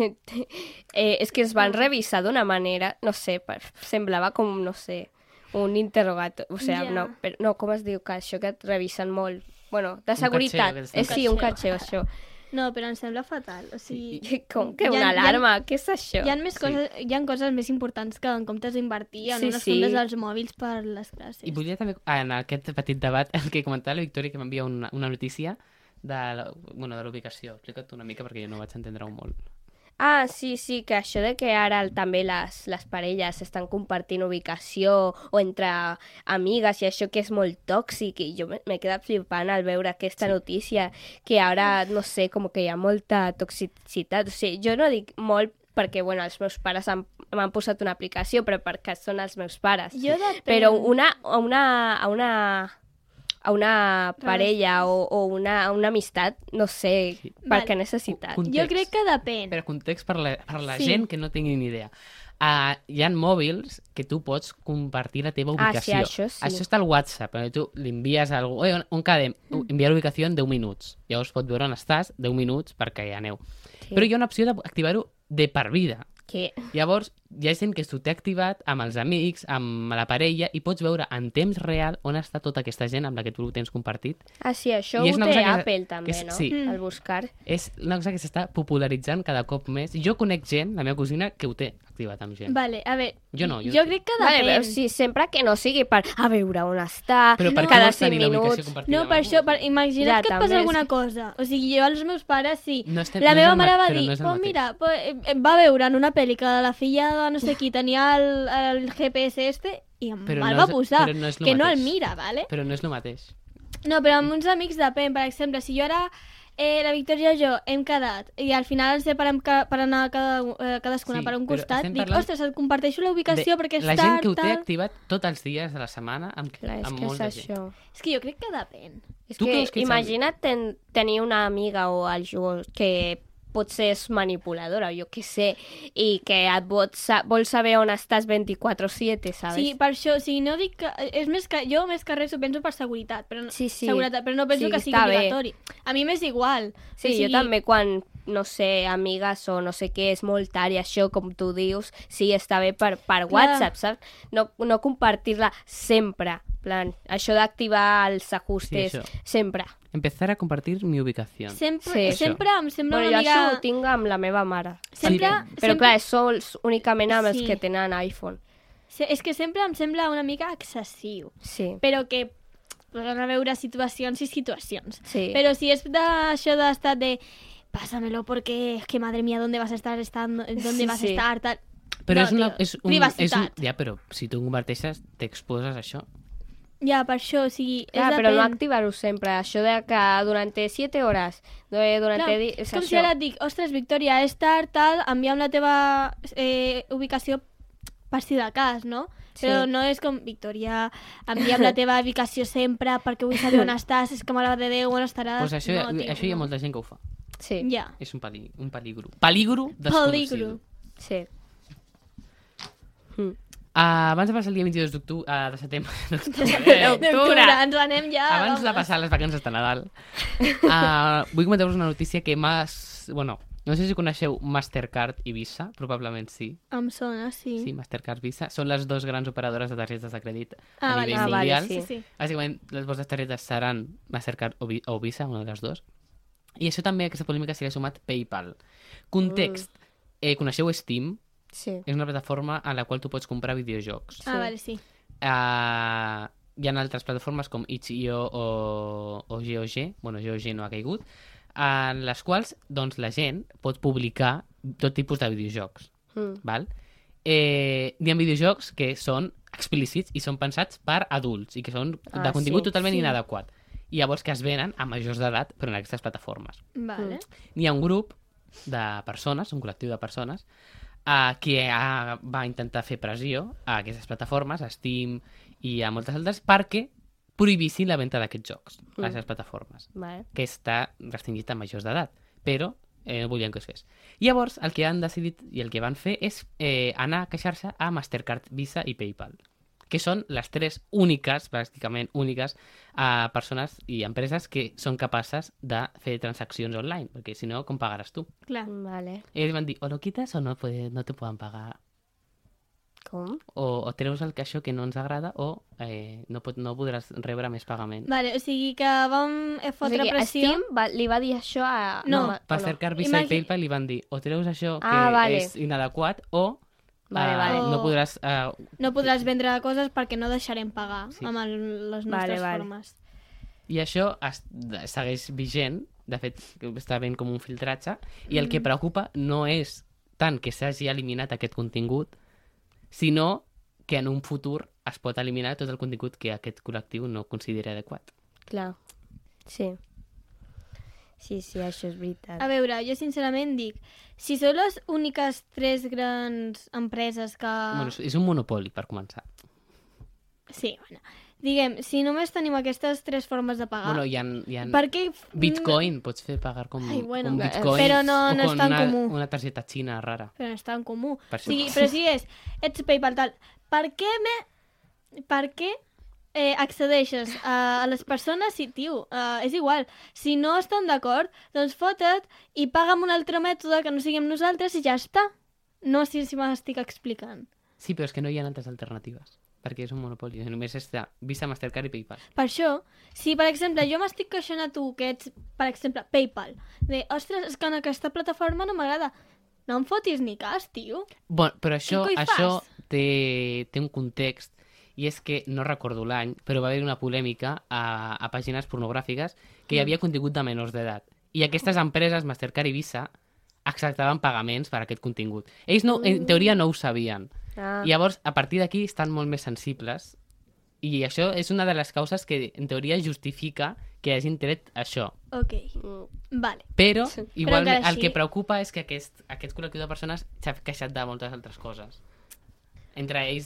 és que es van revisar d'una manera, no sé, semblava com, no sé, un interrogatori, o sigui, Ja. no, però, no, com es diu, que això que et revisen molt, bueno, de Un seguretat, catxeo, que sí, un catxeo. catxeo, això. No, però em sembla fatal. O sigui, Com que Hi ha- una alarma? Què és això? hi ha coses més importants que en comptes d'invertir en Sí, unes sí. fundes dels mòbils per les classes. I volia també, en aquest petit debat, el que comentava la Victòria, que m'envia una notícia de l'ubicació. Explica't una mica, perquè jo no vaig entendre-ho molt. Ah, sí, que això de que ara també les parelles estan compartint ubicació o entre amigues i això que és molt tòxic, i jo m'he quedat flipant al veure aquesta notícia, que ara, no sé, com que hi ha molta toxicitat. O sigui, jo no dic molt perquè, bueno, els meus pares m'han posat una aplicació, però perquè són els meus pares. Jo depèn. Però a una parella o una amistat, no sé, per què necessitat. Jo crec que depèn. Per context, per la Sí. gent que no tingui ni idea. Hi ha mòbils que tu pots compartir la teva Ah, sí, ubicació. això sí. Això està al WhatsApp. Tu li envies a algú... on quedem? Enviar la ubicació en 10 minuts. Llavors pot veure on estàs 10 minuts perquè hi aneu. Sí. Però hi ha una opció d'activar-ho de per vida. Que... Llavors, hi ha gent que s'ho té activat amb els amics, amb la parella, i pots veure en temps real on està tota aquesta gent amb la que tu ho tens compartit. Ah, sí, això I ho és una té cosa que- Apple també, que no? sí. Al buscar. És una cosa que s'està popularitzant cada cop més. Jo conec gent, la meva cosina, que ho té activat amb gent. Vale, a veure, Jo no, jo crec que Vale, depèn. però sí, sempre que no sigui per a veure on està, Però per què cada vols 5 tenir la ubicació minuts... compartida No, amb per algú? això, imagina't Ja, que et també passa és- alguna cosa. O sigui, jo als meus pares, sí. No estem- La no és meva el mare va però dir, no és el pues mateix." mira, va veure en una pel·li que la filla de no sé qui tenia el GPS i Però me'l no va és- posar, però no és lo que no el mateix. mira, ¿vale? Però no és el mateix. No, però amb uns amics depèn. Per exemple, si jo ara, la Victòria i jo hem quedat i al final ens separem per anar cadascuna Sí, per un però costat, estem dic, parlant ostres, et comparteixo la ubicació perquè és la tard, gent que ho té tal... activat tots els dies de la setmana amb, Clar, és amb que és molta gent. això. És que jo crec que depèn. És Tu que creus que ets imagina't tenir una amiga o algú que potser és manipuladora, jo què sé, i que et vol saber on estàs 24/7, ¿sabes? Sí, per això, o sigui, no dic que... És més que... Jo més que res ho penso per seguretat, però no, Sí, sí. seguretat, però no penso Sí, que sigui està bé. obligatori. A mi m'és igual. Sí, o sigui, jo també quan, no sé, amigues o no sé què, és molt tard i això, com tu dius, sí, està bé per WhatsApp, saps? No compartir-la sempre. Plan, això d'activar els ajustes Sí, això. sempre. Empezar a compartir mi ubicació. Sempre, Sí. sempre em sembla Bueno, una jo mica... això ho tinc amb la meva mare. Sempre, Però sempre, clar, és sols únicament amb els Sí. que tenen iPhone. és que sempre em sembla una mica excessiu. Sí. Però que poden haver situacions i situacions. Sí. Però si és d'això d'estat de pásamelo porque es que madre mía, ¿dónde vas a estar estando? ¿Dónde Sí, vas a sí. estar? Tal. Però No, és una... tio, És un, privacitat. ja, però si tu converteixes, t'exposes a això. Ja, per això, o sigui, Clar, és però no depèn. activar-ho sempre. Això de que durant 7 hores, durant... Clar, és com si ara et dic, ostres, Victòria, és tard, tal, envia'm la teva ubicació per si de cas, no? Sí. Però no és com, Victòria, envia'm la teva ubicació sempre perquè vull saber on estàs, és que mare de Déu, on estaràs... Pues això, no, tio, això hi ha no. molta gent que ho fa. Sí, Ja, És un peligro. Peligro desconocido. peligro. sí. Abans de passar el dia 22 de setembre... D'octubre, ens anem ja... Abans de vamos. passar les vacances de Nadal, vull comentar-vos una notícia que m'has... Bueno, no sé si coneixeu Mastercard i Visa, probablement sí. Em sona, sí. Sí, Mastercard, Visa. Són les dues grans operadores de targetes de crèdit Ah, a vale, nivell ah, vale, mundial. sí. Sí. Bàsicament, les vostres targetes seran Mastercard o Visa, una de les dues. I això també, aquesta polèmica, s'hi ha sumat PayPal. Context. Coneixeu Steam? Sí. És una plataforma en la qual tu pots comprar videojocs. Ah, vale, sí. Hi ha altres plataformes com itch.io o GOG, bueno, GOG no ha caigut, en les quals doncs, la gent pot publicar tot tipus de videojocs. Val? Hi ha videojocs que són explícits i són pensats per adults i que són de Ah, contingut sí, totalment sí. inadequat. I llavors que es venen a majors d'edat però en aquestes plataformes. Vale. Hi ha un grup de persones, un col·lectiu de persones, que va intentar fer pressió a aquestes plataformes, a Steam i a moltes altres, perquè prohibissin la venda d'aquests jocs a les plataformes, Vale. que està restringit a majors d'edat, però no volien que es fes. Llavors, el que han decidit i el que van fer és anar a queixar-se a Mastercard, Visa i PayPal, que són les tres úniques, pràcticament úniques, persones i empreses que són capaces de fer transaccions online, perquè si no, com pagaràs tu? Clar. Vale. I ells van dir, o lo quitas o no te poden pagar. Com? O treus el caixó que no ens agrada o no podràs rebre més pagament. Vale, o sigui que vam O fotre sigui, pressió... Steam li va dir això a... No. Per cercar Visa i PayPal li van dir o treus això que vale. és inadequat o Vale, vale. no podràs... No podràs vendre coses perquè no deixarem pagar Sí. amb les Vale, nostres vale. formes. I això segueix vigent, de fet està ben com un filtratge, i el que preocupa no és tant que s'hagi eliminat aquest contingut, sinó que en un futur es pot eliminar tot el contingut que aquest col·lectiu no considera adequat. Clar. Sí. Sí, això és veritat. A veure, jo sincerament dic, si són les úniques 3 grans empreses que... Bueno, és un monopoli, per començar. Sí, bueno. Diguem, si només tenim aquestes 3 formes de pagar... Bueno, hi ha Per què... Bitcoin, pots fer pagar com, Ai, bueno, com Bitcoin però no o és con tan comú. una targeta xina rara. Però no és tan comú. Per això. Sí, però si ets PayPal tal, per què accedeixes a les persones si, tio, és igual. Si no estan d'acord, doncs fota't i paga amb un altre mètode que no siguem nosaltres i ja està. No sé si m'estic explicant. Sí, però és que no hi ha altres alternatives, perquè és un monopoli. Només està Visa, Mastercard i PayPal. Per això, si per exemple jo m'estic queixant a tu que ets, per exemple, PayPal, de, ostres, és que en aquesta plataforma no m'agrada, no em fotis ni cas, tio. Bueno, però això Què coi fas? té un context, i és que no recordo l'any, però va haver una polèmica a pàgines pornogràfiques que hi havia contingut de menors d'edat. I aquestes empreses, Mastercard i Visa, acceptaven pagaments per aquest contingut. Ells no, en teoria no ho sabien. I llavors, a partir d'aquí, estan molt més sensibles i això és una de les causes que, en teoria, justifica que hagin tret això. Ok, vale. Però, igualment, encara el que així- preocupa és que aquest col·lectiu de persones s'ha queixat de moltes altres coses. Entre ells,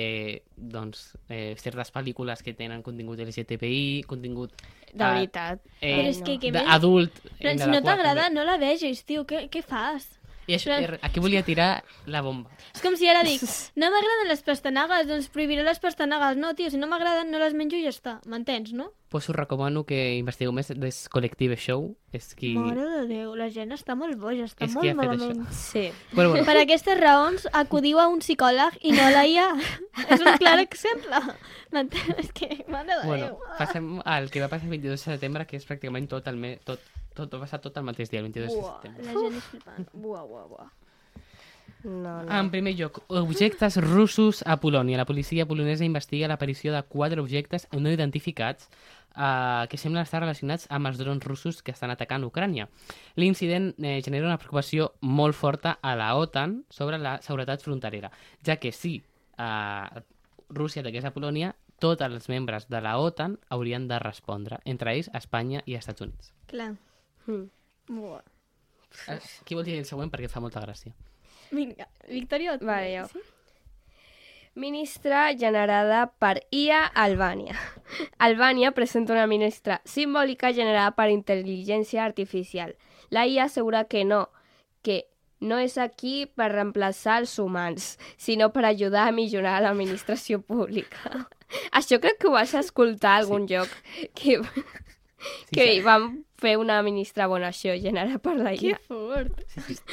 certes pel·lícules que tenen contingut LGTBI, contingut De veritat. Però és que què més? adult. Però si no t'agrada, no la vegis, tio, què fas? I això, aquí volia tirar la bomba. És com si ara dic, no m'agraden les pastanagues, doncs prohibiré les pastanagues. No, tio, si no m'agraden no les menjo i ja està. M'entens, no? Pues us recomano que investigueu més des Collective Show. És qui... Mare de Déu, la gent està molt boja, està És qui molt ha fet malament. Sí. Bueno, Per aquestes raons, acudiu a un psicòleg i no a la IA. És un clar exemple. M'entens? És que, mare de bueno, Déu. passem al que va passar el 22 de setembre, que és pràcticament tot el mes... Tot va passar tot el mateix dia, el 22 de Buah, setembre. la gent és flipant. Buah. No. En primer lloc, objectes russos a Polònia. La policia polonesa investiga l'aparició de 4 objectes no identificats que semblen estar relacionats amb els drons russos que estan atacant Ucrània. L'incident genera una preocupació molt forta a la OTAN sobre la seguretat fronterera, ja que si Rússia ataqués a Polònia, tots els membres de la OTAN haurien de respondre, entre ells Espanya i Estats Units. Clar. Buah. Qui vol dir el següent perquè fa molta gràcia? Vinga, Victòria. Vale, jo. Sí? Ministra generada per IA Albània. Albània presenta una ministra simbòlica generada per intel·ligència artificial. La IA assegura que no és aquí per reemplaçar els humans, sinó per ajudar a millorar l'administració pública. Això crec que ho vas escoltar a algun lloc, que vam fer una ministra bona, això, generada per la Que IA. fort.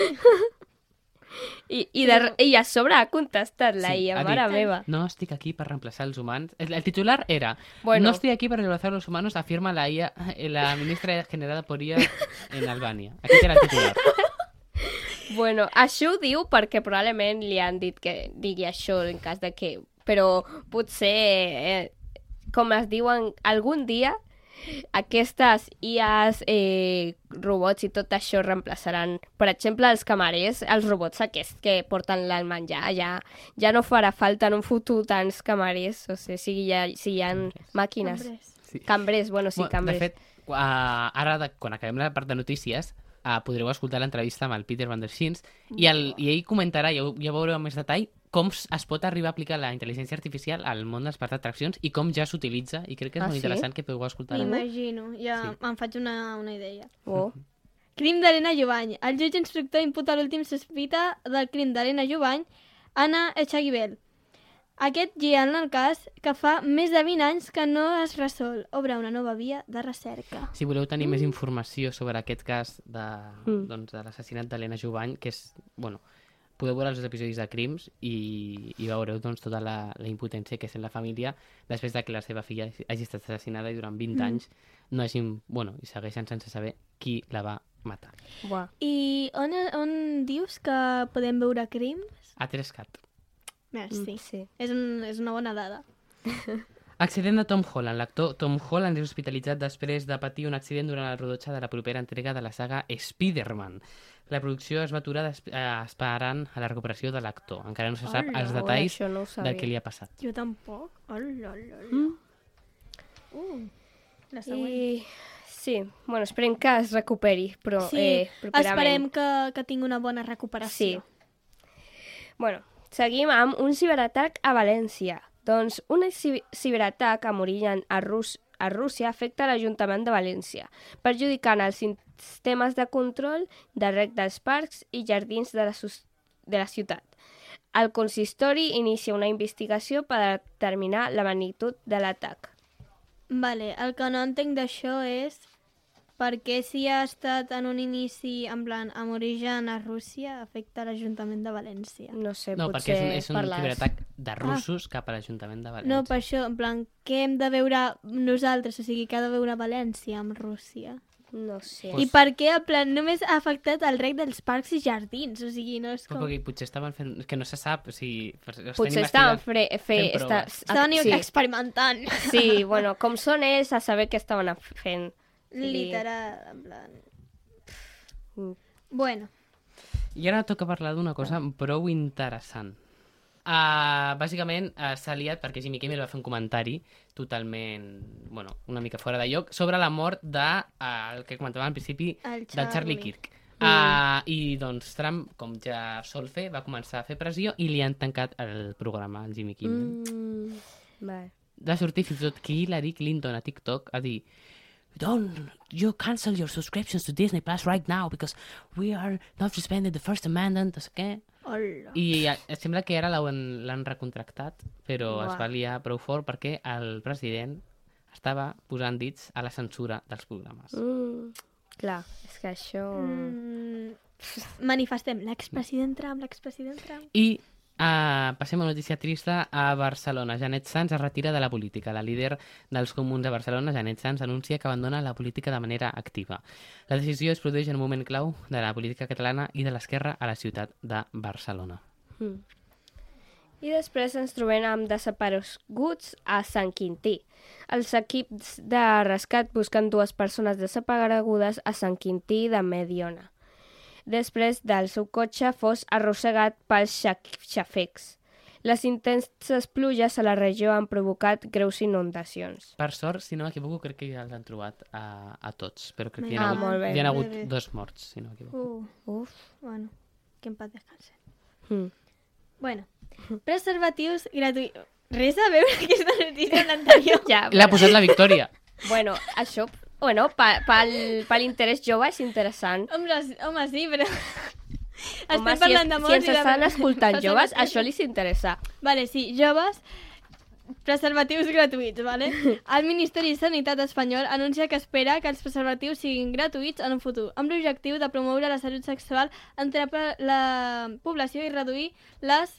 I a sobre ha contestat la Sí, IA, ha mare dit, meva. No estic aquí per reemplaçar els humans. El titular era, Bueno. no estoy aquí para reemplazar a los humanos, afirma la IA, la ministra generada por IA en Albània. Aquest era el titular. Bueno, això ho diu perquè probablement li han dit que digui això en cas de que... Però potser, com es diuen, algun dia aquestes IAs, robots i tot això reemplaçaran, per exemple, els camarers, els robots aquests que porten el menjar. Ja no farà falta en un futur tants camarers, o sigui, si hi ha màquines. Cambrers. Cambrers, bueno, sí, cambrers. De fet, ara, quan acabem la part de notícies, podreu escoltar l'entrevista amb el Peter Van der Schins i ell comentarà, ja veureu amb més detall, com es pot arribar a aplicar la intel·ligència artificial al món dels parcs d'atraccions i com ja s'utilitza, i crec que és molt sí? interessant que pugueu escoltar. M'imagino, ja Sí. em faig una idea. Oh. Crim d'Helena Jovany. El jutge instructor imputa l'últim sospita del crim d'Helena Jovany, Anna Echagibel. Aquest gira en el cas que fa més de 20 anys que no es resol. Obre una nova via de recerca. Si voleu tenir més informació sobre aquest cas de l'assassinat d'Helena Jovany, que és, bueno, podeu veure els episodis de Crims i veureu tota la impotència que sent la família després de que la seva filla hagi estat assassinada i durant 20 anys no hagin, i segueixen sense saber qui la va matar. Buah. I on dius que podem veure crims? A 3CAT. Merci. Sí. És una bona dada. Accident de Tom Holland. L'actor Tom Holland és hospitalitzat després de patir un accident durant el rodatge de la propera entrega de la saga Spider-Man. La producció es va aturar esperant a la recuperació de l'actor. Encara no se sap els detalls això no ho sabia. del que li ha passat. Jo tampoc. Hola. La següent. I... Sí, bueno, esperem que es recuperi, però Sí, properament. esperem que tingui una bona recuperació. Sí. Bueno, seguim amb un ciberatac a València. Doncs un ciberatac amb origen a Rússia afecta l'Ajuntament de València, perjudicant els sistemes de control de reg dels parcs i jardins de la ciutat. El consistori inicia una investigació per determinar la magnitud de l'atac. Vale, el que no entenc d'això és per què si ha estat en un inici en plan amb origen a Rússia afecta l'Ajuntament de València. No sé, No, potser perquè és un per les... ciberatac de russos cap a l'Ajuntament de València. No, per això, en plan, què hem de veure nosaltres? O sigui, què ha de veure València amb Rússia? No sé. I per què, en plan, només ha afectat el reg dels parcs i jardins? O sigui, no és com... Perquè potser estaven fent... És que no se sap, o sigui... Potser estaven fent proves. Estaven sí. experimentant. Sí, bueno, com són ells a saber què estaven fent. Literal, en plan... Bueno. I ara toca parlar d'una cosa prou interessant. Bàsicament s'ha liat perquè Jimmy Kimmel va fer un comentari totalment, bueno, una mica fora de lloc sobre la mort el que comentàvem al principi del Charlie Kirk. I doncs Trump, com ja sol fer, va començar a fer pressió i li han tancat el programa al Jimmy Kimmel. Vale. Va sortir fins i tot que Hillary Clinton a TikTok a dir you cancel your subscriptions to Disney Plus right now because we are not suspended the First Amendment, no sé què. Hola. I sembla que ara l'han recontractat, però es va liar prou fort perquè el president estava posant dits a la censura dels programes. Clar, és que això... Manifestem l'expresident Trump. I passem a una notícia trista a Barcelona. Janet Sanz es retira de la política. La líder dels comuns de Barcelona, Janet Sanz, anuncia que abandona la política de manera activa. La decisió es produeix en un moment clau de la política catalana i de l'esquerra a la ciutat de Barcelona. I després ens trobem amb desapareguts a Sant Quintí. Els equips de rescat busquen 2 persones desaparegudes a Sant Quintí de Mediona, després del seu cotxe fos arrossegat pels xafecs. Les intenses pluges a la regió han provocat greus inundacions. Per sort, si no m'equivoco, crec que ja els han trobat a tots, però crec que hi molt bé. ha hagut 2 morts, si no m'equivoco. Bueno, que en paz descanse. Bueno, preservatius gratuïts. Res a veure aquesta notícia amb l'anterior. Ja, L'ha posat la Victòria. bueno, això... Bueno, per l'interès jove és interessant. Home, sí, però... Home, Estem parlant de si morts ens estan escoltant joves, això li interessa. Vale, sí, joves, preservatius gratuïts, vale? El Ministeri de Sanitat espanyol anuncia que espera que els preservatius siguin gratuïts en un futur, amb l'objectiu de promoure la salut sexual entre la població i reduir les...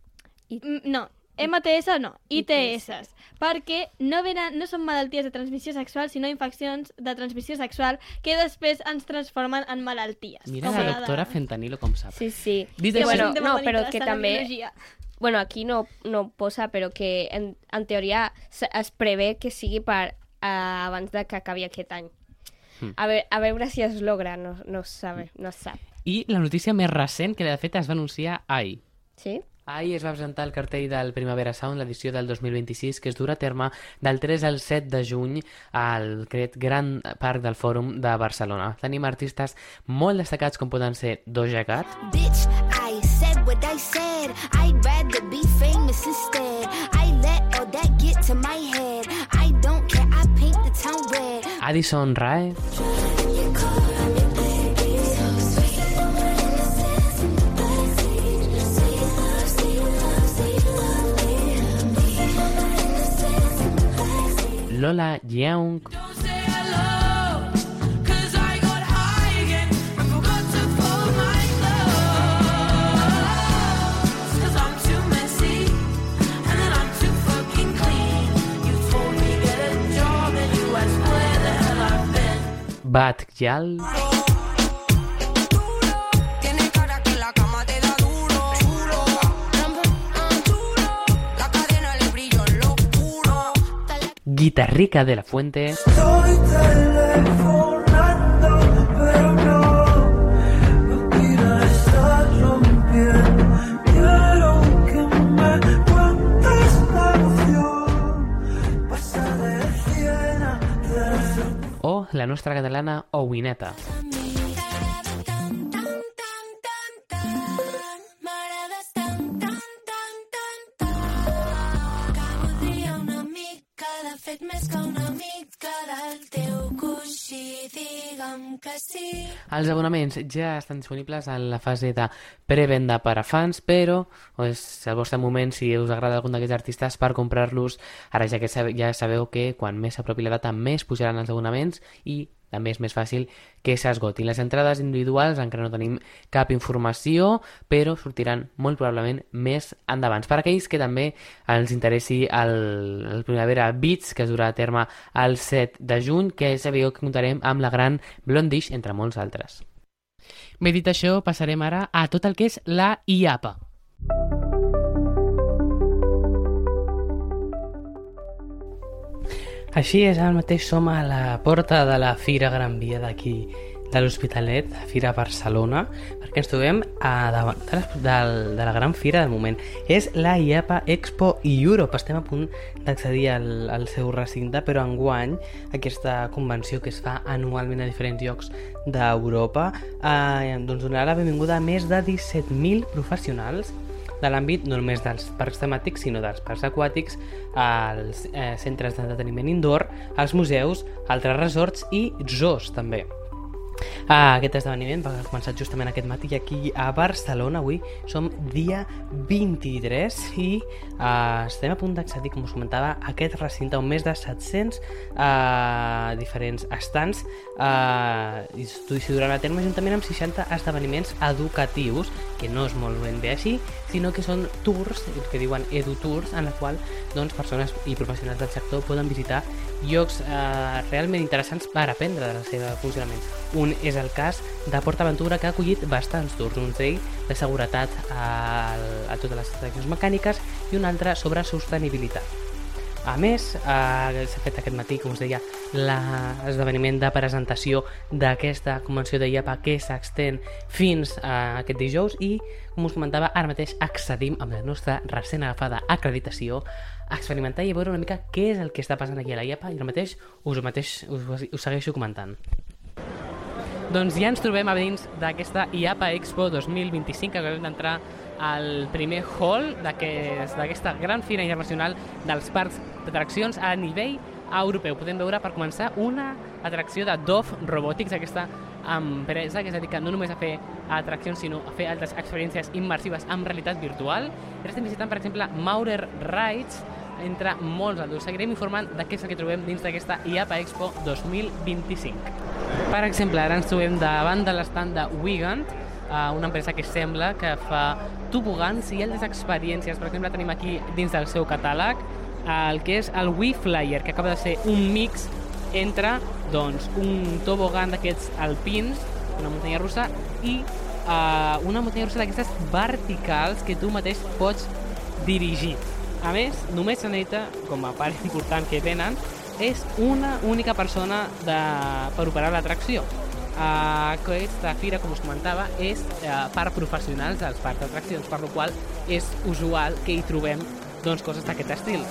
MTS no, ITS, perquè no són malalties de transmissió sexual, sinó infeccions de transmissió sexual que després ens transformen en malalties. Mira la doctora Fentanilo com sap. Sí. Dit I això, bueno, no, però que també... Bueno, aquí no posa, però que en teoria es prevé que sigui per abans de que acabi aquest any. A veure si es logra, no es sap. I la notícia més recent, que de fet es va anunciar ahir. Sí? Ahir es va presentar el cartell del Primavera Sound, l'edició del 2026, que es durà a terme del 3 al 7 de juny al Gran Parc del Fòrum de Barcelona. Tenim artistes molt destacats com poden ser Doja Cat, Bitch, I said what I said. I'd rather be famous instead. I let all that get to my head. I don't care, I paint the town red. Addison Rae, Lola Young, Bad Gyal, Guitarrica de la Fuente, la nostra catalana Owineta. Els abonaments ja estan disponibles en la fase de prevenda per a fans, però és el vostre moment, si us agrada algun d'aquests artistes, per comprar-los. Ara ja sabeu que quan més s'apropi la data més pujaran els abonaments i també és més fàcil que s'esgotin. Les entrades individuals encara no tenim cap informació, però sortiran molt probablement més endavant. Per aquells que també els interessi el Primavera Beats, que es durà a terme el 7 de juny, que sabeu que comptarem amb la gran Blondish, entre molts altres. Bé, dit això, passarem ara a tot el que és la IAPA. Així és, ara mateix som a la porta de la Fira Gran Via d'aquí de l'Hospitalet, Fira Barcelona, perquè ens trobem davant de la gran fira del moment. És la IAPA Expo Europe. Estem a punt d'accedir al seu recinte, però enguany aquesta convenció que es fa anualment a diferents llocs d'Europa doncs donarà la benvinguda a més de 17.000 professionals de l'àmbit no només dels parcs temàtics, sinó dels parcs aquàtics, als centres d'entreteniment indoor, als museus, altres resorts i zoos també. Aquest esdeveniment va començar justament aquest matí aquí a Barcelona. Avui som dia 23 i estem a punt d'accedir, com us comentava, a aquest recinte on més de 700 diferents estants s'hi duran a terme juntament amb 60 esdeveniments educatius, que no és molt ben bé així, sinó que són tours, que diuen EduTours, en la qual persones i professionals del sector poden visitar llocs realment interessants per aprendre del seu funcionament. Un és el cas de PortAventura, que ha acollit bastants tours, un d'ells de seguretat a totes les atraccions mecàniques i un altre sobre sostenibilitat. A més, s'ha fet aquest matí, com us deia, l'esdeveniment de presentació d'aquesta convenció de IAPA que s'extén fins a aquest dijous i, com us comentava, ara mateix accedim amb la nostra recent agafada acreditació a experimentar i a veure una mica què és el que està passant aquí a la IAPA i ara mateix us segueixo comentant. Doncs ja ens trobem a dins d'aquesta IAPA Expo 2025, que acabem d'entrar al primer hall d'aquesta gran fira internacional dels parcs d'atraccions a nivell europeu. Podem veure, per començar, una atracció de Dove Robotics, aquesta empresa que es dedica no només a fer atraccions, sinó a fer altres experiències immersives amb realitat virtual. I estem visitant, per exemple, Maurer Rides, entre molts altres. Seguirem informant de què és el que trobem dins d'aquesta IAPA Expo 2025. Per exemple, ara ens trobem davant de l'estand de Wiegand, una empresa que sembla que fa tobogans i altres experiències. Per exemple, tenim aquí dins del seu catàleg el que és el WeFlyer, que acaba de ser un mix entre un tobogan d'aquests alpins, una muntanya russa, i una muntanya russa d'aquestes verticals que tu mateix pots dirigir. A més, només se necessita, com a part important que tenen, és una única persona per operar l'atracció. Aquesta fira, com us comentava, és per professionals dels parcs d'atraccions, per la qual és usual que hi trobem coses d'aquest estil.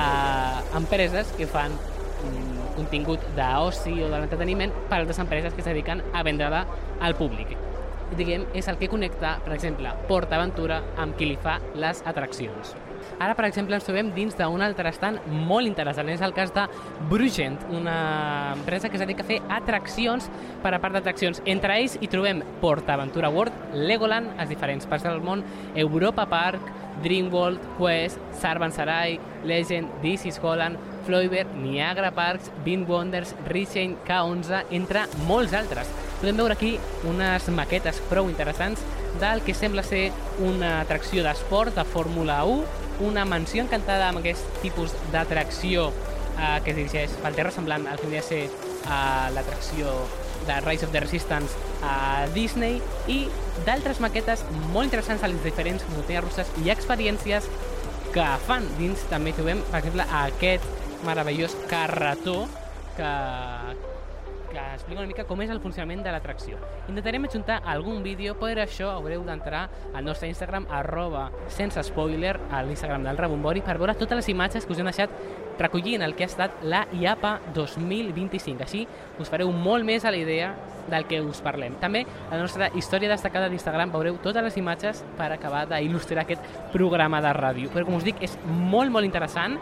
Empreses que fan contingut d'oci o de l'entreteniment per altres empreses que es dediquen a vendre-la al públic. Diguem, és el que connecta, per exemple, PortAventura amb qui li fa les atraccions. Ara, per exemple, ens trobem dins d'un altre estant molt interessant. És el cas de Brugent, una empresa que es dedica a fer atraccions per a part d'atraccions. Entre ells hi trobem PortAventura World, Legoland, els diferents parcs del món, Europa Park, Dreamworld, Quest, Sarbansarai, Legend, This is Holland, Floiber, Niagara Parks, Bean Wonders, Richen, K11, entre molts altres. Podem veure aquí unes maquetes prou interessants del que sembla ser una atracció d'esport de Fórmula 1, una mansió encantada amb aquest tipus d'atracció que es dirigeix pel terra, semblant al que hauria de ser l'atracció de Rise of the Resistance a Disney, i d'altres maquetes molt interessants a les diferents muntanyes russes i experiències que fan. Dins també trobem, per exemple, aquest meravellós carretó que explica una mica com és el funcionament de l'atracció. Intentarem adjuntar algun vídeo, per això haureu d'entrar al nostre Instagram, @sensespoiler, a l'Instagram del Rebombori, per veure totes les imatges que us hem deixat recollint el que ha estat la IAPA 2025. Així us fareu molt més a la idea del que us parlem. També a la nostra història destacada d'Instagram veureu totes les imatges per acabar d'il·lustrar aquest programa de ràdio. Però com us dic, és molt, molt interessant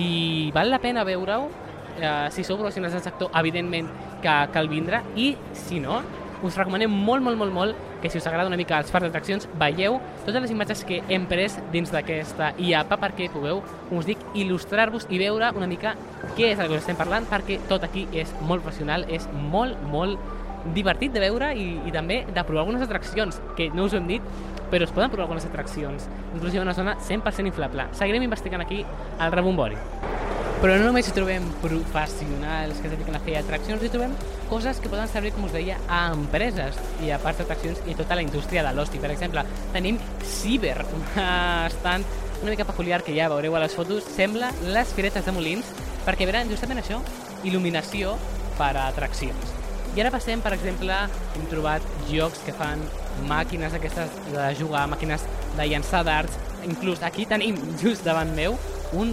i val la pena veure-ho. Si sou professionals del sector, evidentment que cal vindre, i si no, us recomanem molt que si us agrada una mica els parcs d'atraccions, veieu totes les imatges que hem pres dins d'aquesta IAPA perquè pugueu, com us dic, il·lustrar-vos i veure una mica què és el que us estem parlant, perquè tot aquí és molt professional, és molt divertit de veure i també de provar algunes atraccions, que no us ho hem dit, però es poden provar algunes atraccions, inclús hi ha una zona 100% inflable. Seguirem investigant aquí al Rebombori. Però no només hi trobem professionals que es dediquen a fer atraccions, hi trobem coses que poden servir, com us deia, a empreses i a parts d'atraccions i a tota la indústria de l'oci. Per exemple, tenim Ciber, un estant una mica peculiar que ja veureu a les fotos, sembla les firetes de Molins, perquè veran justament això, il·luminació per a atraccions. I ara passem, per exemple, hem trobat jocs que fan màquines aquestes de jugar, màquines de llançar darts, inclús aquí tenim just davant meu un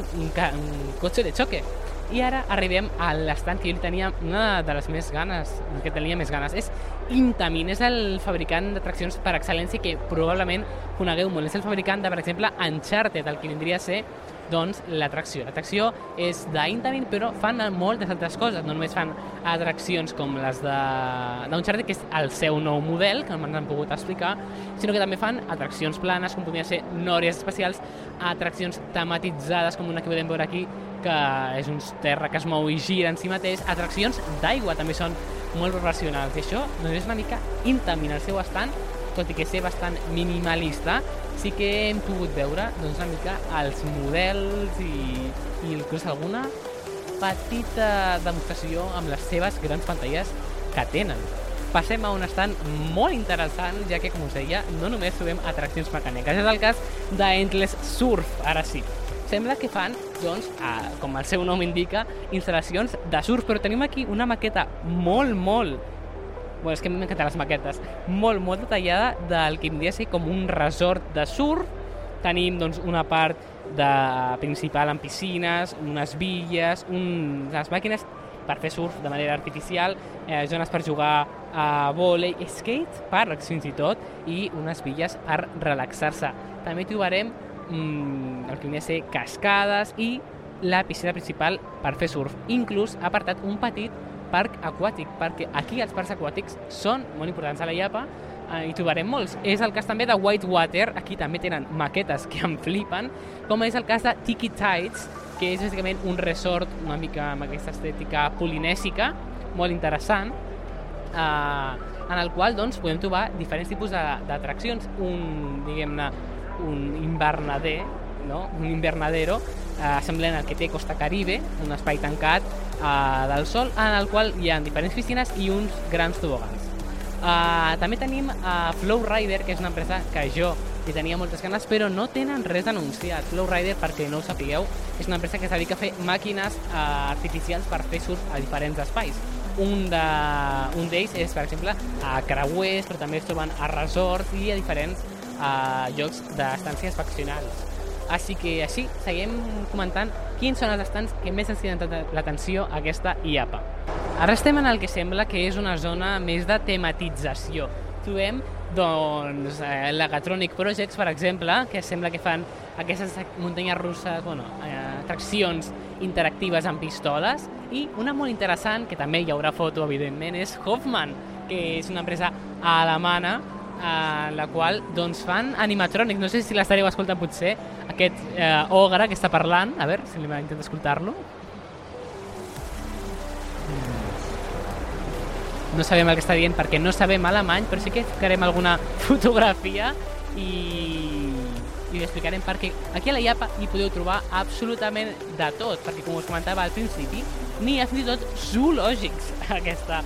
cotxe de xoque. I ara arribem a l'estant que jo tenia una de les més ganes, que tenia més ganes. És Intamin, és el fabricant d'atraccions per excel·lència que probablement conegueu molt. És el fabricant de, per exemple, Uncharted, el que vindria a ser doncs l'atracció. L'atracció és d'Intamin, però fan moltes altres coses. No només fan atraccions com les d'Uncharted, que és el seu nou model, que no m'han pogut explicar, sinó que també fan atraccions planes, com podrien ser nòries especials, atraccions tematitzades, com una que podem veure aquí, que és un terra que es mou i gira en si mateix. Atraccions d'aigua també són molt professionals. I això no és una mica Intamin, el seu estant, tot i que ser bastant minimalista, sí que hem pogut veure doncs, una mica els models i inclús alguna petita demostració amb les seves grans pantalles que tenen. Passem a un estant molt interessant, ja que, com us deia, no només trobem atraccions mecàniques. És el cas d'Endless Surf, ara sí. Sembla que fan, doncs, com el seu nom indica, instal·lacions de surf, però tenim aquí una maqueta molt... Bueno, és que m'han encantat les maquetes. Molt detallada del que vindria a ser com un resort de surf. Tenim, doncs, una part principal amb piscines, unes billes, unes màquines per fer surf de manera artificial, zones per jugar a vòlei, skate parks fins i tot, i unes billes per relaxar-se. També trobarem el que vindria a ser cascades i la piscina principal per fer surf. Inclús ha apartat un petit parc aquàtic, perquè aquí els parcs aquàtics són molt importants a la IAPA, i trobarem molts. És el cas també de Whitewater, aquí també tenen maquetes que em flipen, com és el cas de Tiki Tides, que és bàsicament un resort una mica amb aquesta estètica polinèsica, molt interessant, en el qual doncs, podem trobar diferents tipus d'atraccions. Diguem-ne, un invernader, no? Un invernadero, semblant al que té Costa Caribe, un espai tancat del sol, en el qual hi ha diferents piscines i uns grans tobogans. També tenim Flow Rider, que és una empresa que jo hi tenia moltes ganes, però no tenen res anunciat. Flow Rider, perquè no ho sapigueu, és una empresa que es dedica a fer màquines artificials per fer surf a diferents espais. Un d'ells és, per exemple, a creuers, però també es troben a resorts i a diferents llocs d'estàncies vacacionals. Així que així seguim comentant quins són els estants que més ens criden l'atenció a aquesta IAPA. Ara estem en el que sembla que és una zona més de tematització. Trobem doncs, l'Agatronic Projects, per exemple, que sembla que fan aquestes muntanyes russes, atraccions interactives amb pistoles, i una molt interessant, que també hi haurà foto, evidentment, és Hoffman, que és una empresa alemana en la qual doncs, fan animatrònics. No sé si l'estareu escoltant potser, aquest ogre que està parlant. A veure si intento escoltar-lo. No sabem el que està dient perquè no sabem alemany, però sí que ficarem alguna fotografia i li explicarem perquè aquí a la IAPA hi podeu trobar absolutament de tot, perquè com us comentava al principi, n'hi ha fins i tot zoològics aquesta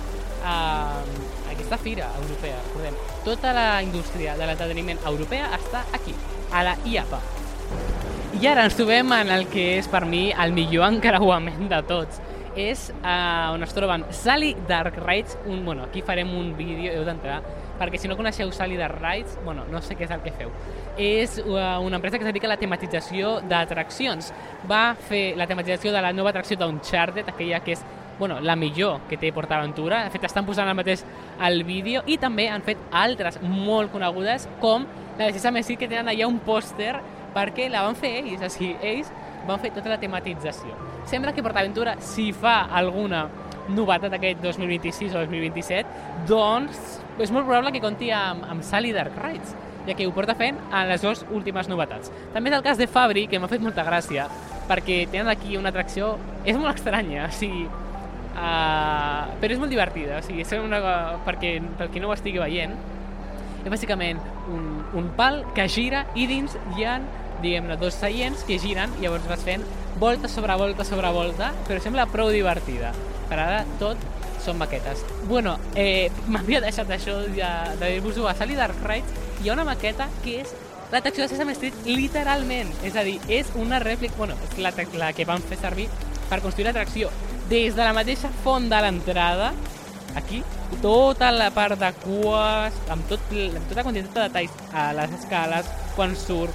fira europea. Recordem, tota la indústria de l'entreteniment europea està aquí, a la IAPA. I ara ens trobem en el que és per mi el millor encreuament de tots. és on es troben Sally Dark Rides. Aquí farem un vídeo, heu d'entrar, perquè si no coneixeu Sally Dark Rides, no sé què és el que feu. És una empresa que es dedica a la tematització d'atraccions. Va fer la tematització de la nova atracció d'Uncharted, aquella que és la millor que té PortAventura. De fet, estan posant el mateix al vídeo, i també han fet altres molt conegudes, com la de Sesame Street, que tenen allà un pòster, perquè la van fer ells, o sigui, ells van fer tota la tematització. Sembla que PortAventura, si fa alguna novetat aquest 2026 o 2027, doncs és molt probable que compti amb Sally Dark Rides, ja que ho porta fent en les dues últimes novetats. També és el cas de Fabri, que m'ha fet molta gràcia, perquè tenen aquí una atracció, és molt estranya, o sigui, però és molt divertida, o sigui, perquè per qui no ho estigui veient, és bàsicament un pal que gira i dins hi ha, diguem-ne, dos seients que giren, i llavors vas fent volta sobre volta sobre volta, però sembla prou divertida. Per ara tot són maquetes. M'havia deixat això de dir-vos-ho. A Sally Dark Rides hi ha una maqueta que és l'atracció de Sesame Street, literalment. És a dir, és una rèplica, és la que van fer servir per construir l'atracció. Des de la mateixa font de l'entrada, aquí, tota la part de cues, amb tota quantitat de detalls, a les escales, quan surt,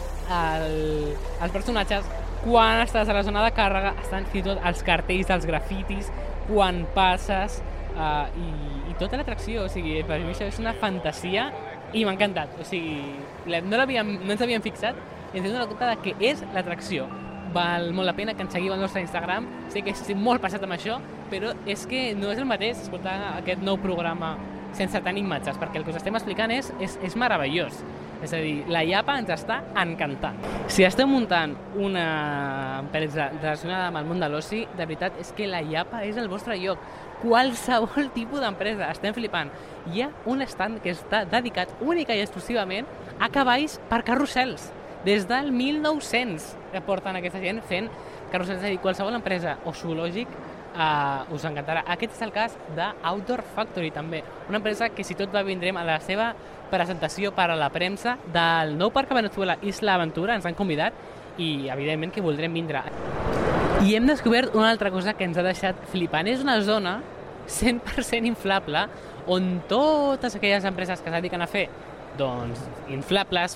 els personatges, quan estàs a la zona de càrrega, estan fins i tot els cartells, els grafitis, quan passes, i tota l'atracció. O sigui, per mi això és una fantasia i m'ha encantat. O sigui, no ens havíem fixat i ens hem donat compte que és l'atracció. Val molt la pena que ens seguiu al nostre Instagram. Sé que estic molt passat amb això, però és que no és el mateix escoltar aquest nou programa sense tant imatges, perquè el que us estem explicant és meravellós. És a dir, la IAPA ens està encantant. Si esteu muntant una empresa relacionada amb el món de l'oci, de veritat és que la IAPA és el vostre lloc. Qualsevol tipus d'empresa, estem flipant. Hi ha un stand que està dedicat única i exclusivament a cavalls per carrusels. Des del 1900 que porten aquesta gent fent carrusels. És a dir, qualsevol empresa o zoològic us encantarà. Aquest és el cas d'Outdoor Factory, també. Una empresa que, si tot va, vindrem a la seva presentació per a la premsa del nou parc a Venezuela, Isla Aventura. Ens han convidat i, evidentment, que voldrem vindre. I hem descobert una altra cosa que ens ha deixat flipant. És una zona 100% inflable on totes aquelles empreses que es dediquen a fer inflables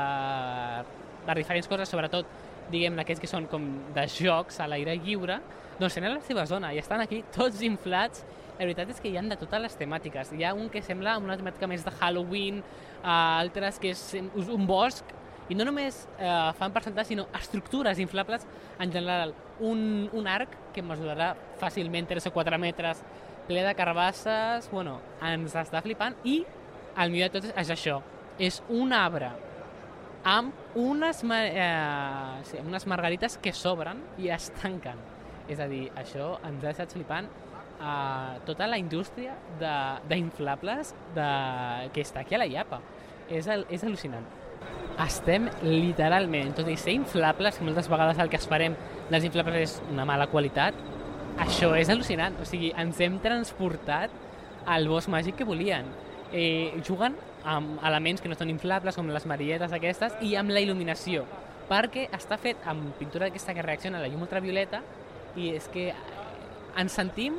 per diferents coses, sobretot, diguem-ne, aquests que són com de jocs a l'aire lliure, doncs tenen la seva zona i estan aquí tots inflats. La veritat és que hi ha de totes les temàtiques. Hi ha un que sembla una temàtica més de Halloween, altres que és un bosc, i no només fan per saltar, sinó estructures inflables en general. Un arc que mesurarà fàcilment 3 o 4 metres, ple de carbasses, ens està flipant, i el millor de tot és això, és un arbre amb unes margarites que s'obren i es tanquen. És a dir, això ens ha deixat flipant tota la indústria d'inflables que està aquí a la IAPA. És al·lucinant. Estem literalment, tot i ser inflables, que moltes vegades el que esperem dels inflables és una mala qualitat, això és al·lucinant. O sigui, ens hem transportat al bosc màgic que volien. Juguen amb elements que no són inflables, com les marilletes aquestes, i amb la il·luminació, perquè està fet amb pintura aquesta que reacciona a la llum ultravioleta, i és que ens sentim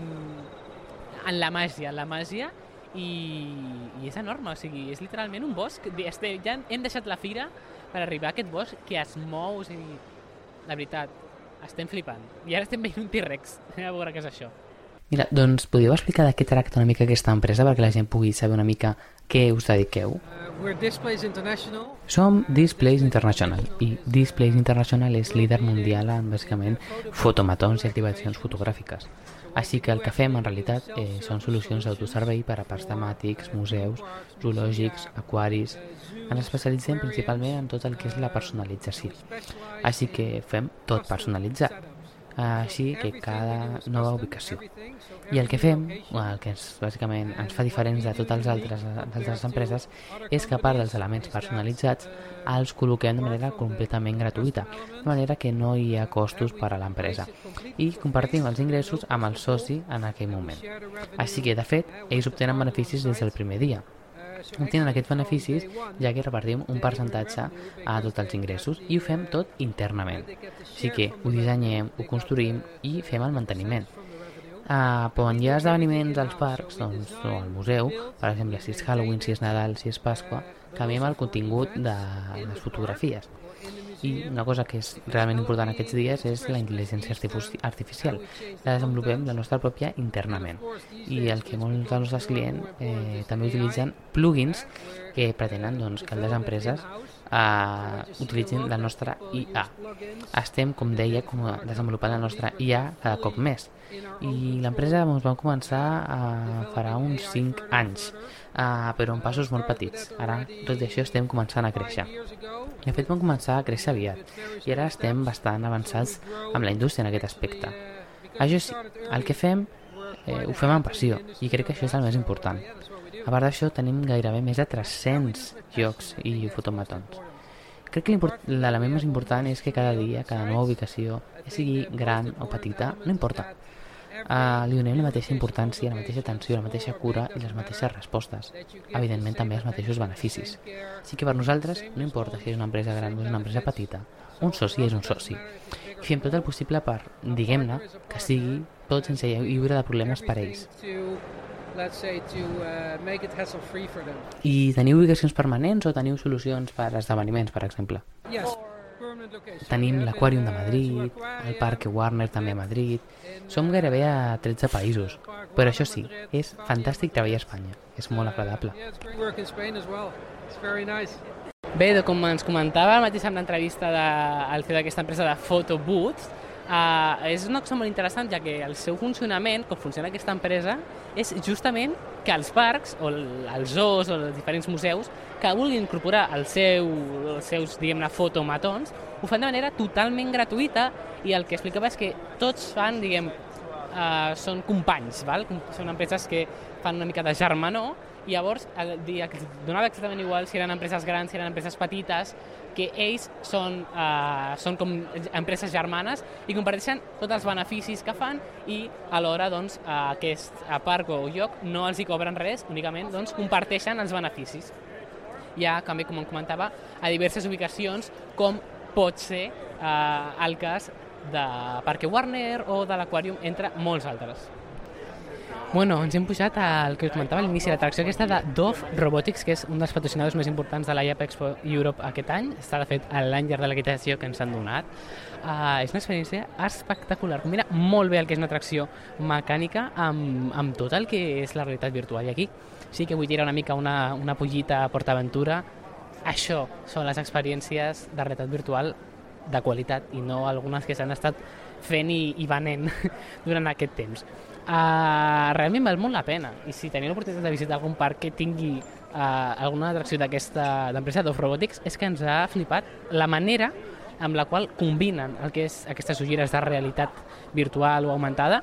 en la màgia, i és enorme, o sigui, és literalment un bosc. Ja hem deixat la fira per arribar a aquest bosc que es mou, o sigui, la veritat, estem flipant. I ara estem veient un T-Rex, a veure què és això. Mira, doncs podríeu explicar de què tracta una mica aquesta empresa perquè la gent pugui saber una mica què us dediqueu? Som Displays International i Displays International és líder mundial en, bàsicament, fotomatons i activacions fotogràfiques. Així que el que fem, en realitat, són solucions d'autoservei per a parcs temàtics, museus, zoològics, aquaris. Ens especialitzem principalment en tot el que és la personalització. Així que fem tot personalitzat. Així que cada nova ubicació. I el que fem, el que bàsicament ens fa diferents de totes les altres empreses, és que a part dels elements personalitzats els col·loquem de manera completament gratuïta, de manera que no hi ha costos per a l'empresa, i compartim els ingressos amb el soci en aquell moment. Així que, de fet, ells obtenen beneficis des del primer dia. obtenen aquests beneficis, ja que repartim un percentatge a tots els ingressos i ho fem tot internament. Així que ho dissenyem, ho construïm i fem el manteniment. Quan hi ha esdeveniments als parcs, doncs, o al museu, per exemple, si és Halloween, si és Nadal, si és Pasqua, canviem el contingut de les fotografies. I una cosa que és realment important aquests dies és la intel·ligència artificial. La desenvolupem la nostra pròpia internament. I el que molts dels nostres clients també utilitzen plugins que pretenen doncs, que les empreses utilitzin la nostra IA. Estem, com deia, desenvolupant la nostra IA cada cop més. I l'empresa vam començar farà uns 5 anys, però en passos molt petits. Ara, tot i això, estem començant a créixer. De fet, vam començar a créixer aviat i ara estem bastant avançats amb la indústria en aquest aspecte. Això sí, el que fem ho fem amb passió i crec que això és el més important. A part d'això, tenim gairebé més de 300 llocs i fotomatons. Crec que l'element més important és que cada dia, cada nova ubicació, sigui gran o petita, no importa. Li donem la mateixa importància, la mateixa atenció, la mateixa cura i les mateixes respostes. Evidentment també els mateixos beneficis. Així que per nosaltres no importa si és una empresa gran o és una empresa petita, un soci és un soci. I fem tot el possible per, diguem-ne, que sigui tot sense lliure de problemes per ells. I teniu ubicacions permanents o teniu solucions per esdeveniments, per exemple? Tenim l'Aquàrium de Madrid, el Parc Warner també a Madrid. Som gairebé a 13 països, però això sí, és fantàstic treballar a Espanya. És molt agradable. Bé, com ens comentava mateix en l'entrevista al CEO d'aquesta empresa de Photobooth, és una cosa molt interessant, ja que el seu funcionament, com funciona aquesta empresa, és justament que els parcs, o els zoos, o els diferents museus, que vulguin incorporar els seus diguem-ne, fotomatons, ho fan de manera totalment gratuïta, i el que explicava és que tots fan, són companys, val? Són empreses que fan una mica de germanor, i llavors donava exactament igual si eren empreses grans, si eren empreses petites, que ells són com empreses germanes i comparteixen tots els beneficis que fan i alhora doncs, aquest parc o lloc no els hi cobren res, únicament doncs, comparteixen els beneficis. Hi ha, també, com em comentava, a diverses ubicacions, com pot ser el cas de Parc Warner o de l'Aquàrium, entre molts altres. Bueno, ens hem pujat al que us comentava a l'inici de l'atracció aquesta de Dove Robotics, que és un dels patrocinadors més importants de la IAPA Expo Europe aquest any. Està, de fet, l'any llarg de l'acreditació que ens han donat. És una experiència espectacular. Combina molt bé el que és una atracció mecànica amb tot el que és la realitat virtual. I aquí sí que vull tirar una mica una pollita a PortAventura. Això són les experiències de realitat virtual de qualitat i no algunes que s'han estat fent i venent durant aquest temps. Realment val molt la pena, i si teniu l'oportunitat de visitar algun parc que tingui alguna atracció d'aquesta empresa Dove Robotics, és que ens ha flipat la manera amb la qual combinen el que és aquestes ulleres de realitat virtual o augmentada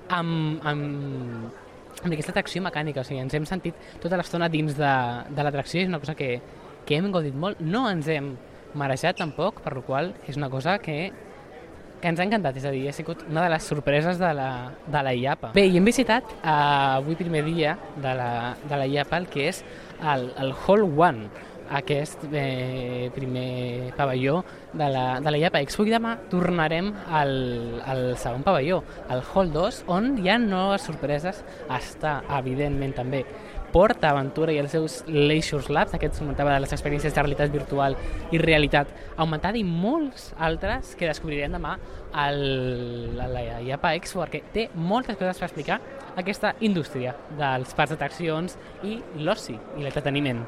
amb aquesta atracció mecànica. O sigui, ens hem sentit tota l'estona dins de l'atracció, és una cosa que hem gaudit molt, no ens hem marejat tampoc, per la qual és una cosa que ens ha encantat, és a dir, ha sigut una de les sorpreses de la IAPA. Bé, i hem visitat avui primer dia de la IAPA el que és el Hall 1, aquest primer pavelló de la IAPA Expo, i demà tornarem al segon pavelló, al Hall 2, on hi ha noves sorpreses. Està, evidentment, també PortAventura i els seus Leisure Labs, aquest comentava de les experiències de realitat virtual i realitat augmentada, i molts altres que descobrirem demà a la IAPA Expo, perquè té moltes coses per explicar aquesta indústria dels parcs d'atraccions i l'oci i l'entreteniment.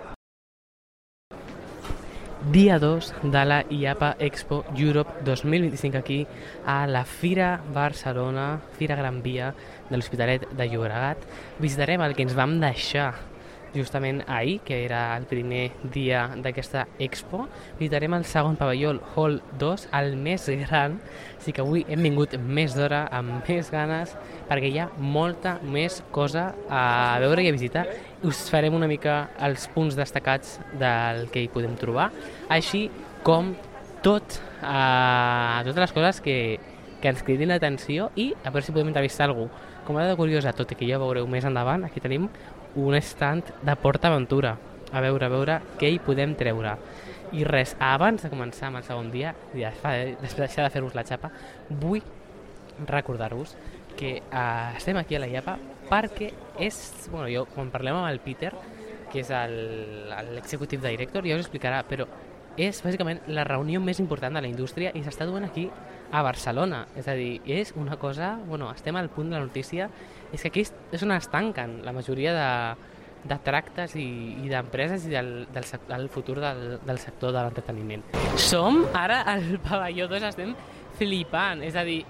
Dia 2 de la IAPA Expo Europe 2025 aquí a la Fira Barcelona, Fira Gran Via de l'Hospitalet de Llobregat. Visitarem el que ens vam deixar justament ahir, que era el primer dia d'aquesta expo. Visitarem el segon pavelló, el Hall 2, el més gran, així que avui hem vingut més d'hora, amb més ganes, perquè hi ha molta més cosa a veure i a visitar. Us farem una mica els punts destacats del que hi podem trobar, així com totes les coses que ens cridin l'atenció, i a veure si podem entrevistar algú. Com a dada curiosa, tot i que ja veureu més endavant, aquí tenim un stand de PortAventura. a veure què hi podem treure. I res, abans de començar amb el segon dia, i després de fer-vos la xapa, vull recordar-vos que estem aquí a la IAPA perquè jo, quan parlem amb el Peter, que és l'executive director, ja us explicarà, però és bàsicament la reunió més important de la indústria i s'està duent aquí a Barcelona. És a dir, és una cosa... estem al punt de la notícia, és que aquí és on es tanquen la majoria de tractes i d'empreses i del futur del sector de l'entreteniment. Som ara al pavelló 2, estem flipant, és a dir,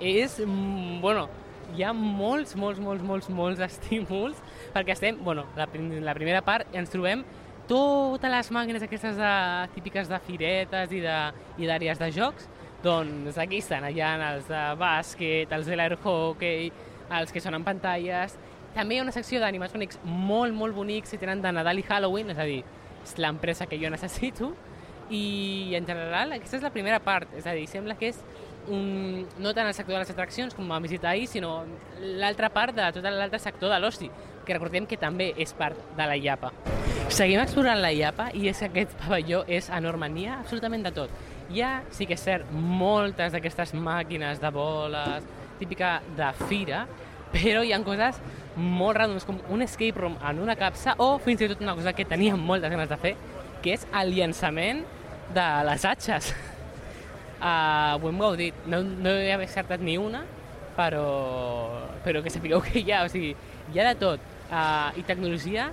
hi ha molts estímuls, perquè estem, la primera part ens trobem totes les màquines aquestes típiques de firetes i d'àrees de jocs, doncs aquí estan, allà els de bàsquet, els de l'airhockey, els que són en pantalles. També hi ha una secció d'animatrònics molt bonics que tenen de Nadal i Halloween, és a dir, és l'empresa que jo necessito, i en general aquesta és la primera part, és a dir, sembla que és no tant el sector de les atraccions com vam visitar ahir, sinó l'altra part de tot l'altre sector de l'oci, que recordem que també és part de la IAPA. Seguim explorant la IAPA i és que aquest pavelló és enorme, n'hi ha absolutament de tot. Hi ha, sí que és cert, moltes d'aquestes màquines de boles, típica de fira, però hi ha coses molt rares, com un escape room en una capsa o fins i tot una cosa que teníem moltes ganes de fer, que és el llançament de les atxes. Ho hem gaudit, no hi ha acertat ni una, però que sapigueu que hi ha, o sigui, hi ha de tot. I tecnologia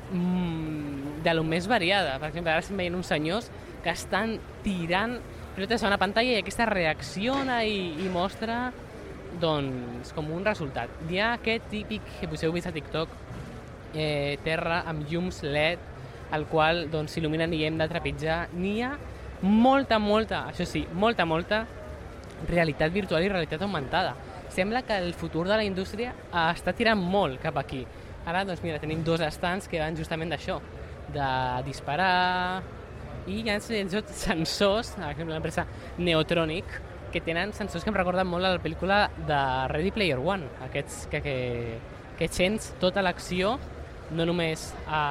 de lo més variada. Per exemple, ara estem veient uns senyors que estan tirant pilotes a una pantalla i aquesta reacciona i mostra doncs com un resultat. Hi ha aquest típic que us heu vist a TikTok, terra amb llums LED, el qual s'il·luminen i hem de trepitjar. N'hi ha molta, això sí, molta realitat virtual i realitat augmentada. Sembla que el futur de la indústria està tirant molt cap aquí. Ara, tenim 2 estants que van justament d'això, de disparar, i hi ha sensors, per exemple, l'empresa Neotronic, que tenen sensors que em recorden molt a la pel·lícula de Ready Player One, aquests que sents tota l'acció, no només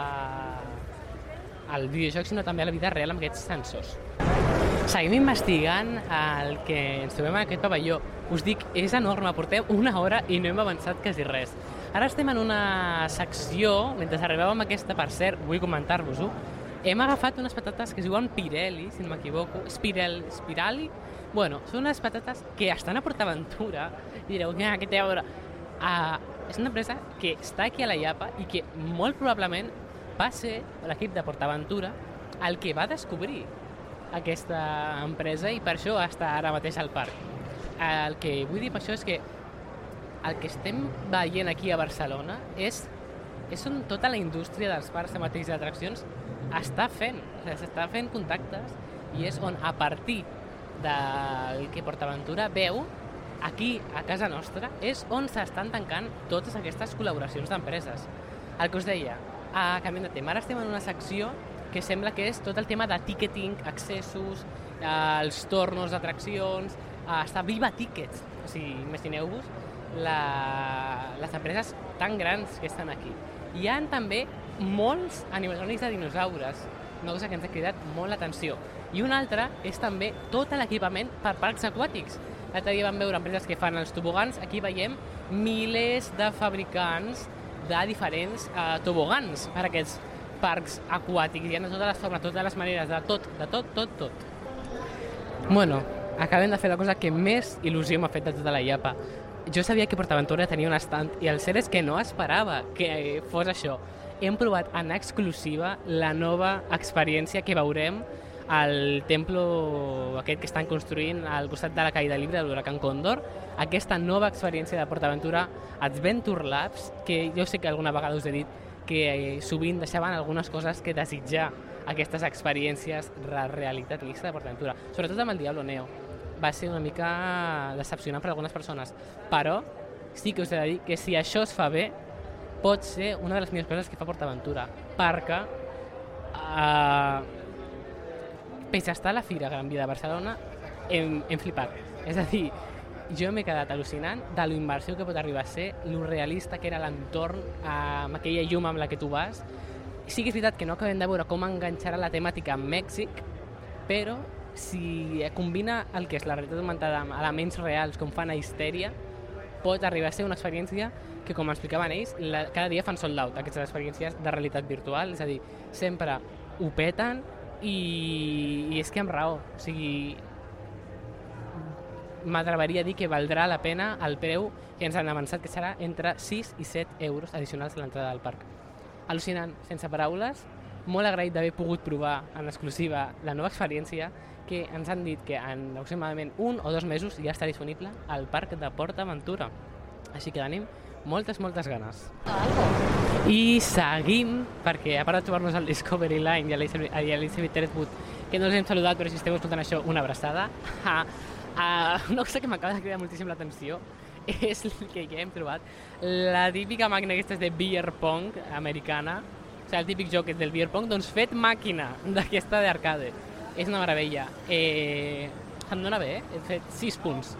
al videojoc, sinó també a la vida real amb aquests sensors. Seguim investigant el que ens trobem en aquest pavelló. Us dic, és enorme, portem 1 hora i no hem avançat quasi res. Ara estem en una secció, mentre arribàvem a aquesta, per cert, vull comentar-vos-ho, hem agafat unes patates que es diuen Pirelli, si no m'equivoco, Spirali. Són unes patates que estan a PortAventura, i direu, què té a veure? És una empresa que està aquí a la IAPA i que molt probablement va ser l'equip de PortAventura el que va descobrir aquesta empresa i per això està ara mateix al parc. El que vull dir per això és que el que estem veient aquí a Barcelona és on tota la indústria dels parcs temàtics i d'atraccions s'està fent contactes i és on a partir del que PortAventura veu aquí a casa nostra és on s'estan tancant totes aquestes col·laboracions d'empreses. El que us deia, canviant de tema, ara estem en una secció que sembla que és tot el tema de ticketing, accessos, els tornos d'atraccions, està Viva Tickets, o sigui, imagineu-vos les empreses tan grans que estan aquí. Hi ha també molts animatrònics de dinosaures, una cosa que ens ha cridat molt l'atenció. I una altra és també tot l'equipament per parcs aquàtics. L'altre dia vam veure empreses que fan els tobogans, aquí veiem milers de fabricants de diferents tobogans per aquests parcs aquàtics. Hi ha de totes les formes, totes les maneres, de tot. Acabem de fer la cosa que més il·lusió m'ha fet de tota la IAPA. Jo sabia que PortAventura tenia un estand i el cert és que no esperava que fos això. Hem provat en exclusiva la nova experiència que veurem al templo aquest que estan construint al costat de la caïda libre de l'huracán Cóndor, aquesta nova experiència de PortAventura Adventure Labs, que jo sé que alguna vegada us he dit que sovint deixaven algunes coses que desitjar aquestes experiències de realitat mixta de PortAventura, sobretot amb el Diablo Neo. Va ser una mica decepcionant per a algunes persones, però sí que us he de dir que si això es fa bé, pot ser una de les millors coses que fa PortAventura, perquè pese a estar a la Fira Gran Via de Barcelona, hem flipat. És a dir, jo m'he quedat al·lucinant de la immersió que pot arribar a ser, lo realista que era l'entorn, amb aquella llum amb la que tu vas, Sí que és veritat que no acabem de veure com enganxarà la temàtica amb Mèxic, però si combina el que és la realitat augmentada amb elements reals com fan a Histèria, pot arribar a ser una experiència que, com explicaven ells, cada dia fan sold out aquestes experiències de realitat virtual, és a dir, sempre ho peten i és que amb raó, o sigui, m'atreveria a dir que valdrà la pena el preu que ens han avançat, que serà entre 6 i 7 euros addicionals a l'entrada del parc. Al·lucinant, sense paraules, molt agraït d'haver pogut provar en exclusiva la nova experiència, que ens han dit que en aproximadament 1 o 2 mesos ja està disponible al parc de PortAventura. Així que tenim moltes ganes. I seguim, perquè a part de trobar-nos al Discovery Line i a l'Elizabeth Earthwood, que no els hem saludat, però si esteu escoltant això, una abraçada, una cosa que m'acaba de cridar moltíssim l'atenció és el que ja hem trobat, la típica màquina aquesta de beer pong americana, o sigui, el típic joc del beer pong, doncs fet màquina d'aquesta d'arcade. És una meravella. Em dóna bé, he fet 6 punts.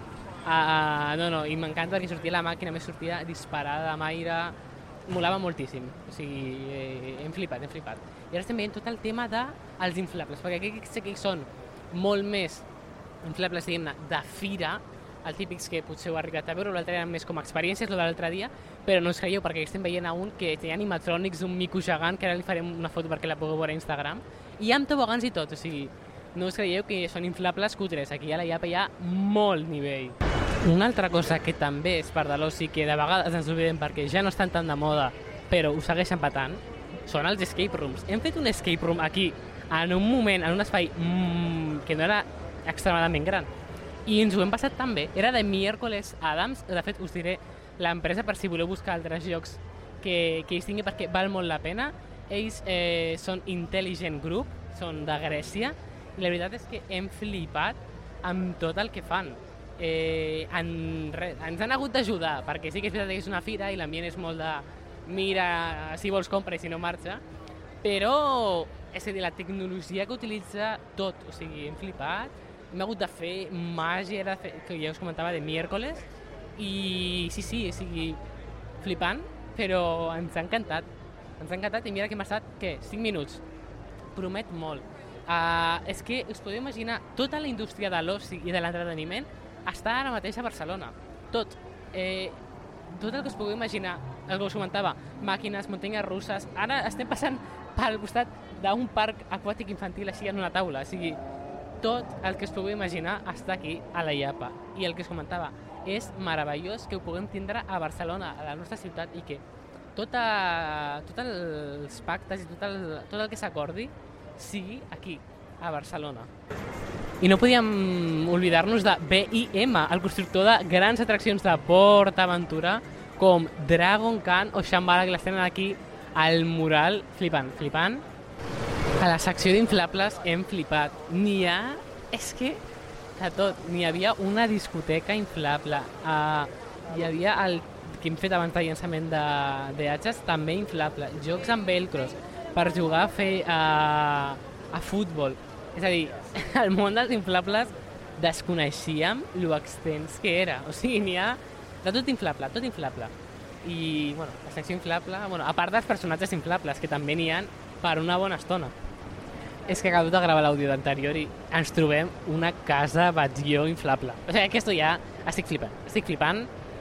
I m'encanta perquè sortia la màquina, més sortia disparada amb aire, molava moltíssim. O sigui, hem flipat. I ara estem veient tot el tema dels inflables, perquè aquells són molt més inflables, diguem-ne, de fira, els típics que potser heu arribat a veure, l'altre eren més com experiències, el de l'altre dia, però no us creieu, perquè estem veient un que té animatrònics d'un mico gegant, que ara li farem una foto perquè la pugueu veure a Instagram, i amb tobogans i tot, o sigui, no us creieu que són inflables cutres, aquí a la IAPA hi ha molt nivell. Una altra cosa que també és part de l'oci, que de vegades ens oblidem perquè ja no estan tan de moda, però ho segueixen patant, són els escape rooms. Hem fet un escape room aquí, en un moment, en un espai que no era extremadament gran, i ens ho hem passat tan bé. Era de Miércoles Adams, de fet us diré l'empresa per si voleu buscar altres jocs que ells tinguin, perquè val molt la pena. Ells són Intelligent Group, són de Grècia, i la veritat és que hem flipat amb tot el que fan. Ens han hagut d'ajudar, perquè sí que és veritat que és una fira i l'ambient és molt de mira, si vols compra i si no marxa, però és a dir, la tecnologia que utilitza tot, o sigui, hem flipat. Hem hagut de fer màgia, que ja us comentava, de Miércoles, i sí, o sigui, flipant, però ens ha encantat. I mira que hem estat, 5 minuts. Promet molt. És que us podeu imaginar, tota la indústria de l'oci i de l'entreteniment està ara mateix a Barcelona. Tot el que us podeu imaginar, el que us comentava, màquines, muntanyes russes, ara estem passant pel costat d'un parc aquàtic infantil així en una taula, o sigui, tot el que us pugueu imaginar està aquí, a la IAPA. I el que us comentava, és meravellós que ho puguem tindre a Barcelona, a la nostra ciutat, i que tots els pactes i tot el que s'acordi sigui aquí, a Barcelona. I no podíem oblidar-nos de BIM, el constructor de grans atraccions de PortAventura, com Dragon Khan o Shambhala, que les tenen aquí al mural, flipant. A la secció d'inflables hem flipat. És que de tot. N'hi havia una discoteca inflable. Hi havia el que hem fet abans de llançament de atxes, també inflable. Jocs amb velcros per jugar a futbol. És a dir, el món dels inflables desconeixíem lo extens que era. O sigui, n'hi ha de tot inflable. I, la secció inflable, a part dels personatges inflables, que també n'hi ha per una bona estona. És que acabo de gravar l'àudio d'anterior i ens trobem una casa batlló inflable. O sigui, aquesta ja estic flipant.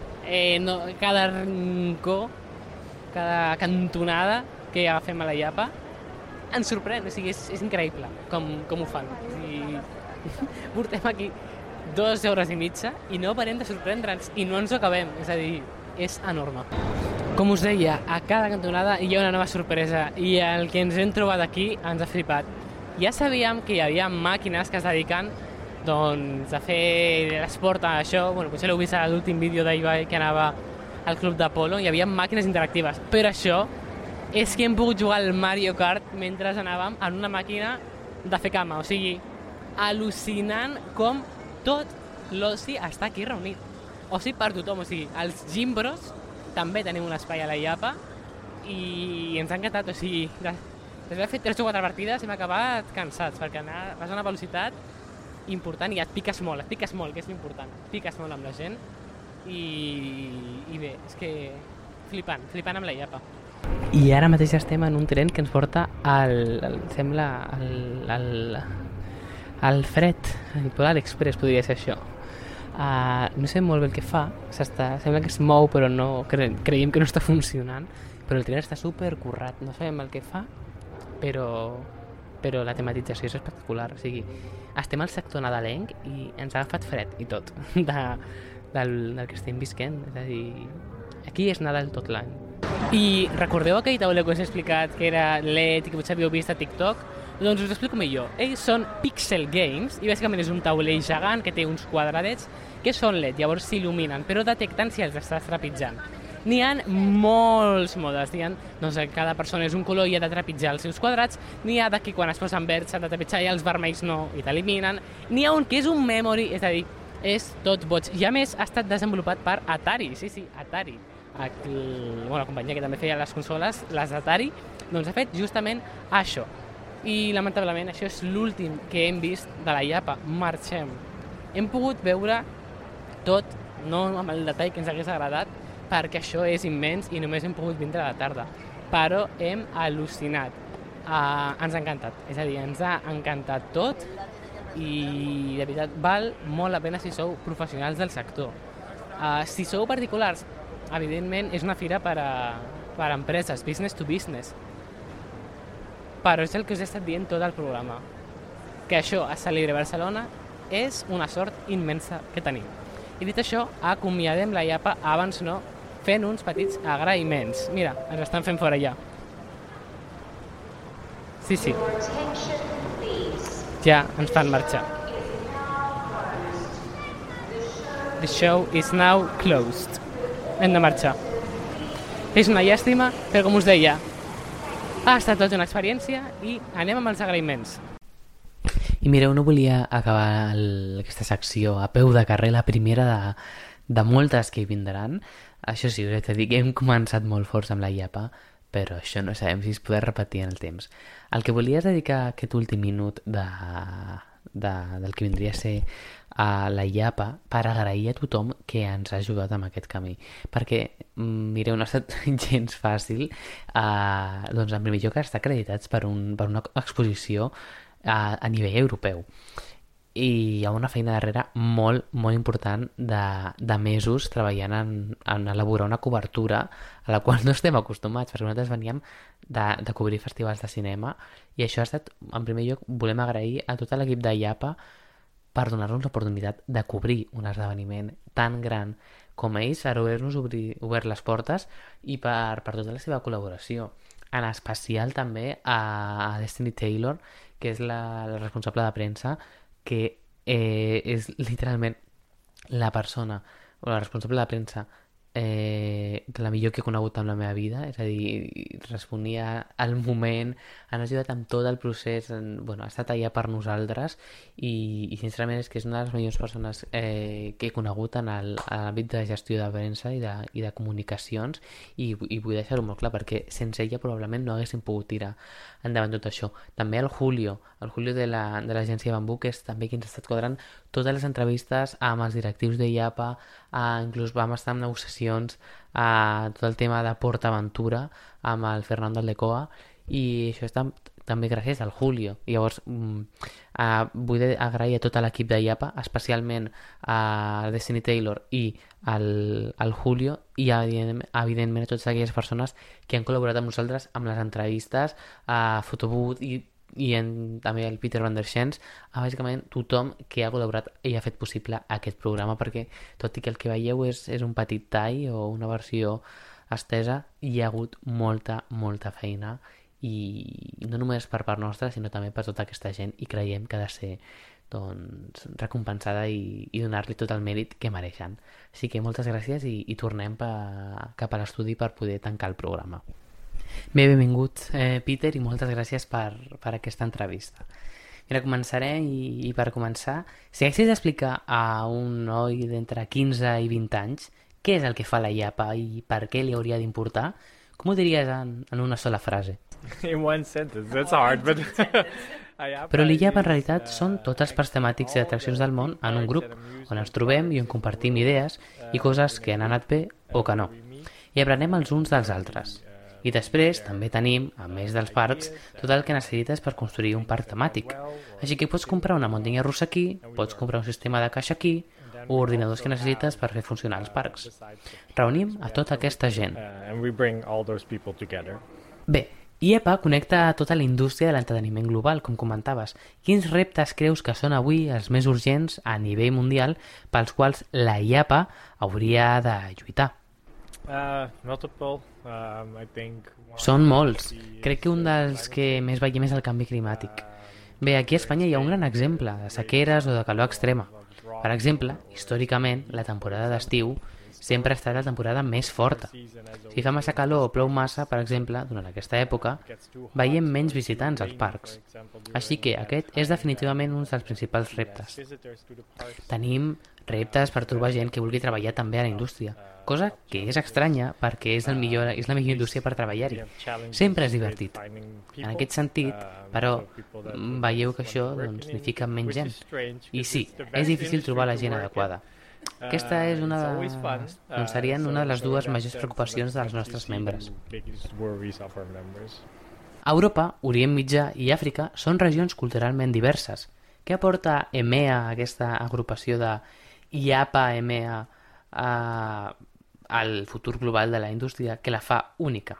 Cada rincó, cada cantonada que agafem a la IAPA ens sorprèn, o sigui, és increïble com ho fan. O sigui, portem aquí 2 hores i mitja i no parem de sorprendre'ns i no ens ho acabem, és a dir, és enorme. Com us deia, a cada cantonada hi ha una nova sorpresa i el que ens hem trobat aquí ens ha flipat. Ja sabíem que hi havia màquines que es dediquen a fer l'esport a això, potser l'heu vist a l'últim vídeo d'Ibai que anava al club d'Apolo, hi havia màquines interactives, però això és que hem pogut jugar al Mario Kart mentre anàvem en una màquina de fer cama, o sigui, al·lucinant com tot l'oci està aquí reunit. Oci per tothom, o sigui, els gimbros també tenim un espai a la IAPA i ens ha encantat, o sigui, després d'haver fet 3 o 4 partides hem acabat cansats, perquè vas a una velocitat important i et piques molt, que és l'important, piques molt amb la gent i bé, és que flipant amb la IAPA. I ara mateix estem en un tren que ens porta sembla al fred, el Polar Express podria ser això. No sé molt bé el que fa, sembla que es mou però no, creiem que no està funcionant, però el tren està super currat, no sabem el que fa, però la tematització és espectacular. O sigui, estem al sector nadalenc i ens ha agafat fred i tot del que estem visquent. És a dir, aquí és Nadal tot l'any. I recordeu aquell tauler que us he explicat que era LED i que potser havíeu vist a TikTok? Doncs us ho explico millor. Ells són Pixel Games i bàsicament és un tauler gegant que té uns quadradets que són LED, llavors s'il·luminen, però detecten si els estàs trepitjant. N'hi ha molts modes, doncs cada persona és un color i ha de trepitjar els seus quadrats, n'hi ha que quan es posen verds s'ha de trepitjar i els vermells no, i t'eliminen, n'hi ha un que és un memory, és a dir, és tot boig, i a més ha estat desenvolupat per Atari, sí, Atari, la companyia que també feia les consoles, les Atari, doncs ha fet justament això, i lamentablement això és l'últim que hem vist de la IAPA, marxem. Hem pogut veure tot, no amb el detall que ens hagués agradat, perquè això és immens i només hem pogut vindre a la tarda, però hem al·lucinat, ens ha encantat, és a dir, ens ha encantat tot i de veritat val molt la pena si sou professionals del sector. Si sou particulars, evidentment és una fira per a empreses, business to business, però és el que us he estat dient tot el programa, que això a Celebra Barcelona és una sort immensa que tenim. I dit això, acomiadem la IAPA, abans no, fent uns petits agraïments. Mira, ens estan fent fora ja. Sí. Ja ens fan marxar. The show is now closed. Hem de marxar. És una llàstima, però com us deia, ha estat tota una experiència i anem amb els agraïments. I mireu, no volia acabar aquesta secció a peu de carrer, la primera de moltes que hi vindran. Això sí, us he de dir que hem començat molt forts amb la IAPA, però això no sabem si es podrà repetir en el temps. El que volia és dedicar aquest últim minut del que vindria a ser a la IAPA per agrair a tothom que ens ha ajudat amb aquest camí. Perquè, mireu, no ha estat gens fàcil, doncs en primer lloc estar acreditats per una exposició a nivell europeu. I hi ha una feina darrere molt, molt important de mesos treballant en elaborar una cobertura a la qual no estem acostumats, perquè nosaltres veníem de cobrir festivals de cinema i això ha estat, en primer lloc, volem agrair a tot l'equip de IAPA per donar-nos l'oportunitat de cobrir un esdeveniment tan gran com ells, per haver-nos obert les portes i per tota la seva col·laboració. En especial també a Destiny Taylor, que és la responsable de premsa, que és literalment la persona o la responsable de premsa la millor que he conegut en la meva vida, és a dir, responia al moment, han ajudat amb tot el procés, ha estat allà per nosaltres i sincerament és que és una de les millors persones que he conegut en l'àmbit de gestió de premsa i de comunicacions i vull deixar-ho molt clar perquè sense ella probablement no haguéssim pogut tirar endavant tot això. També el Julio de l'agència Bambú, que és també qui ens ha estat quadrant totes les entrevistes amb els directius de IAPA, inclús vam estar en negociacions tot el tema de PortAventura amb el Fernando Aldecoa i això està també gràcies al Julio. Llavors vull agrair a tot l'equip de IAPA, especialment a Destiny Taylor i al Julio i evidentment a totes aquelles persones que han col·laborat amb nosaltres amb les entrevistes, a Photobooth i també el Peter Van der Schens, bàsicament tothom que ha col·laborat i ha fet possible aquest programa, perquè tot i que el que veieu és un petit tall o una versió estesa, hi ha hagut molta feina i no només per part nostra sinó també per tota aquesta gent i creiem que ha de ser recompensada i donar-li tot el mèrit que mereixen. Així que moltes gràcies i tornem cap a l'estudi per poder tancar el programa. Bé, benvingut, Peter, i moltes gràcies per aquesta entrevista. Mira, començaré i per començar, si haguessis d'explicar a un noi d'entre 15 i 20 anys què és el que fa la IAPA i per què li hauria d'importar, com ho diries en una sola frase? In one sentence, that's hard, but... Però l'IAPA en realitat són tots els parcs temàtics i atraccions del món en un grup on ens trobem i on compartim idees i coses que han anat bé o que no. I aprenem els uns dels altres. I després també tenim, a més dels parcs, tot el que necessites per construir un parc temàtic. Així que pots comprar una muntanya russa aquí, pots comprar un sistema de caixa aquí, o ordinadors que necessites per fer funcionar els parcs. Reunim a tota aquesta gent. Bé, IEPA connecta a tota la indústria de l'entreteniment global, com comentaves. Quins reptes creus que són avui els més urgents a nivell mundial pels quals la IEPA hauria de lluitar? Són molts. Crec que un dels que més veiem és el canvi climàtic. Bé, aquí a Espanya hi ha un gran exemple de sequeres o de calor extrema. Per exemple, històricament, la temporada d'estiu sempre ha estat la temporada més forta. Si fa massa calor o plou massa, per exemple, durant aquesta època, veiem menys visitants als parcs. Així que aquest és definitivament un dels principals reptes. Tenim reptes per trobar gent que vulgui treballar també a la indústria, cosa que és estranya perquè és la millor indústria per treballar-hi. Sempre és divertit. En aquest sentit, però, veieu que això n'hi fica menys gent. I sí, és difícil trobar la gent adequada. Aquesta és serien una de les dues majors preocupacions dels nostres membres. Europa, Orient Mitjà i Àfrica són regions culturalment diverses. Què aporta EMEA, aquesta agrupació de IAPA-EMEA, al futur global de la indústria que la fa única?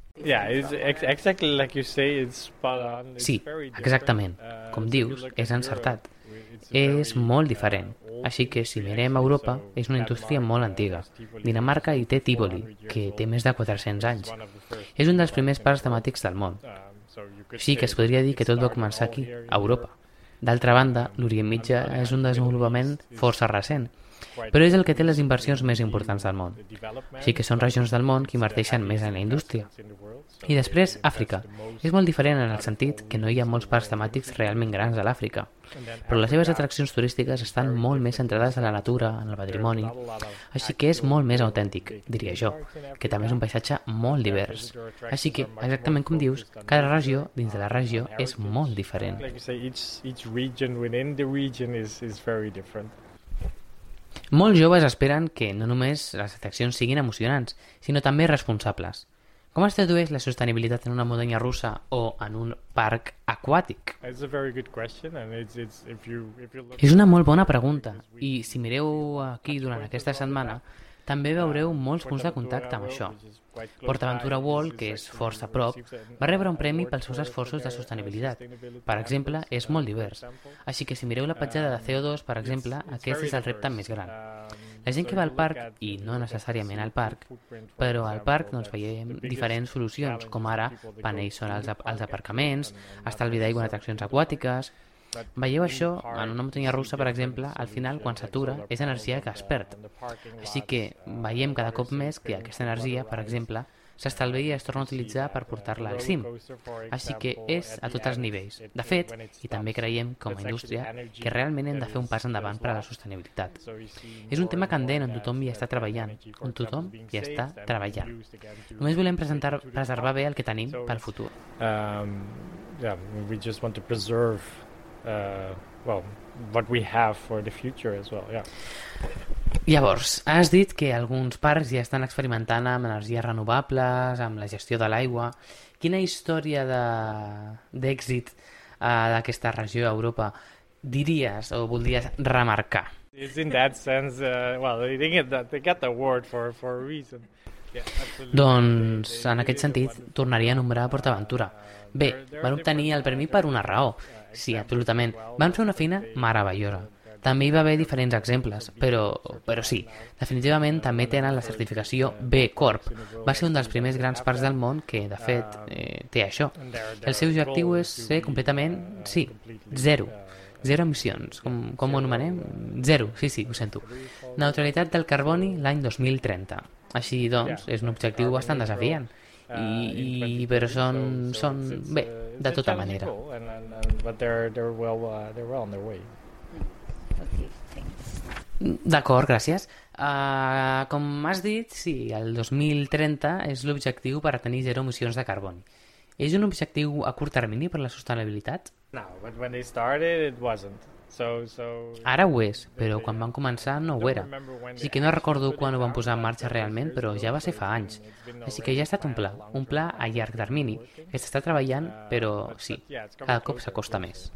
Sí, exactament. Com dius, és encertat. És molt diferent. Així que si mirem a Europa, és una indústria molt antiga. Dinamarca hi té Tivoli, que té més de 400 anys. És un dels primers parcs temàtics del món. Així que es podria dir que tot va començar aquí, a Europa. D'altra banda, l'Orient Mitjà és un desenvolupament força recent, però és el que té les inversions més importants del món. Així que són regions del món que inverteixen més en la indústria. I després, Àfrica. És molt diferent en el sentit que no hi ha molts parcs temàtics realment grans a l'Àfrica, però les seves atraccions turístiques estan molt més centrades en la natura, en el patrimoni, així que és molt més autèntic, diria jo, que també és un paisatge molt divers. Així que, exactament com dius, cada regió dins de la regió és molt diferent. Molts joves esperen que no només les atraccions siguin emocionants, sinó també responsables. Com es tradueix la sostenibilitat en una muntanya russa o en un parc aquàtic? És una molt bona pregunta, i si mireu aquí durant aquesta setmana, també veureu molts punts de contacte amb això. PortAventura World, que és força a prop, va rebre un premi pels seus esforços de sostenibilitat. Per exemple, és molt divers. Així que si mireu la petjada de CO2, per exemple, aquest és el repte més gran. La gent que va al parc, i no necessàriament al parc, però al parc veiem diferents solucions, com ara panells solars als aparcaments, estalvi d'aigua en atraccions aquàtiques. Veieu això en una muntanya russa, per exemple, al final, quan s'atura, és energia que es perd. Així que veiem cada cop més que aquesta energia, per exemple, s'estalvia i es torna a utilitzar per portar-la al cim. Així que és a tots els nivells. De fet, i també creiem com a indústria, que realment hem de fer un pas endavant per a la sostenibilitat. És un tema candent on tothom hi està treballant, Només volem preservar bé el que tenim pel futur. We just want to preserve what we have for the future as well, yeah. Llavors, has dit que alguns parcs ja estan experimentant amb energies renovables, amb la gestió de l'aigua. Quina història d'èxit d'aquesta regió a Europa diries o voldries remarcar? It's in that sense, they got the award for a reason. Doncs, en aquest sentit, tornaria a nombrar PortAventura. Bé, van obtenir el premi per una raó. Sí, absolutament. Van fer una feina meravellosa. També hi va haver diferents exemples, però sí, definitivament també tenen la certificació B Corp. Va ser un dels primers grans parcs del món que, de fet, té això. El seu objectiu és ser completament, zero emissions. Com ho anomenem? Zero, sí, ho sento. Neutralitat del carboni l'any 2030. Així doncs, és un objectiu bastant desafiant. Però són bé, de tota manera. D'acord, gràcies. Com has dit, sí, el 2030 és l'objectiu per tenir zero emissions de carboni. És un objectiu a curt termini per la sostenibilitat? No, but when they started, it wasn't. Ara ho és, però quan van començar no ho era. Així que no recordo quan ho van posar en marxa realment, però ja va ser fa anys. Així que ja ha estat un pla a llarg termini, que s'està treballant, però sí, cada cop s'acosta més.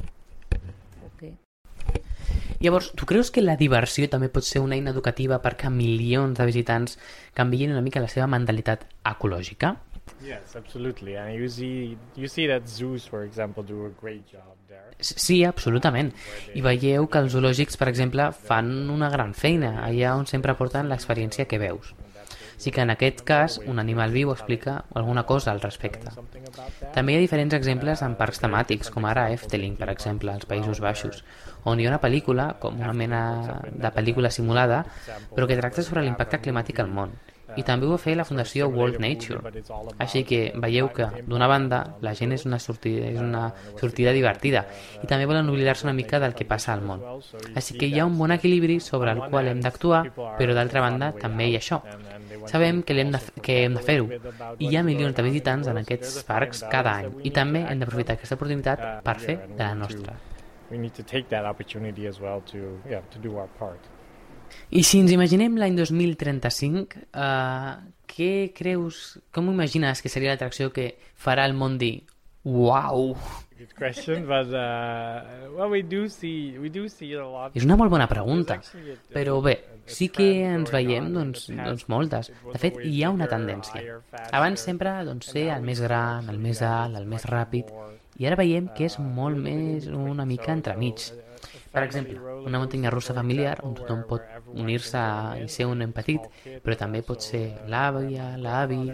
Llavors, tu creus que la diversió també pot ser una eina educativa perquè milions de visitants canviïn una mica la seva mentalitat ecològica? Yes, absolutely. And you see that zoos, for example, do a great job there. Sí, absolutament. I veieu que els zoològics, per exemple, fan una gran feina, allà on sempre porten l'experiència que veus. Sí que en aquest cas un animal viu explica alguna cosa al respecte. També hi ha diferents exemples en parcs temàtics, com ara Efteling, per exemple, als Països Baixos, on hi ha una pel·lícula, com una mena de pel·lícula simulada, però que tracta sobre l'impacte climàtic al món. I també ho va fer la Fundació World Nature. Així que veieu que, d'una banda, la gent és una sortida divertida i també volen oblidar-se una mica del que passa al món. Així que hi ha un bon equilibri sobre el qual hem d'actuar, però d'altra banda també hi ha això. Sabem que hem de fer-ho i hi ha milions de visitants en aquests parcs cada any i també hem d'aprofitar aquesta oportunitat per fer de la nostra. We need to take that opportunity as well to do our part. I si ens imaginem l'any 2035, què creus, com imagines que seria l'atracció que farà el món dir uau? Good question, but well, we do see a lot. És una molt bona pregunta, però bé, sí que ens veiem doncs moltes. De fet, hi ha una tendència. Abans sempre ser el més gran, el més alt, el més ràpid, i ara veiem que és molt més una mica entremig. Per exemple, una muntanya russa familiar on tothom pot unir-se i ser un nen petit, però també pot ser l'àvia, l'avi.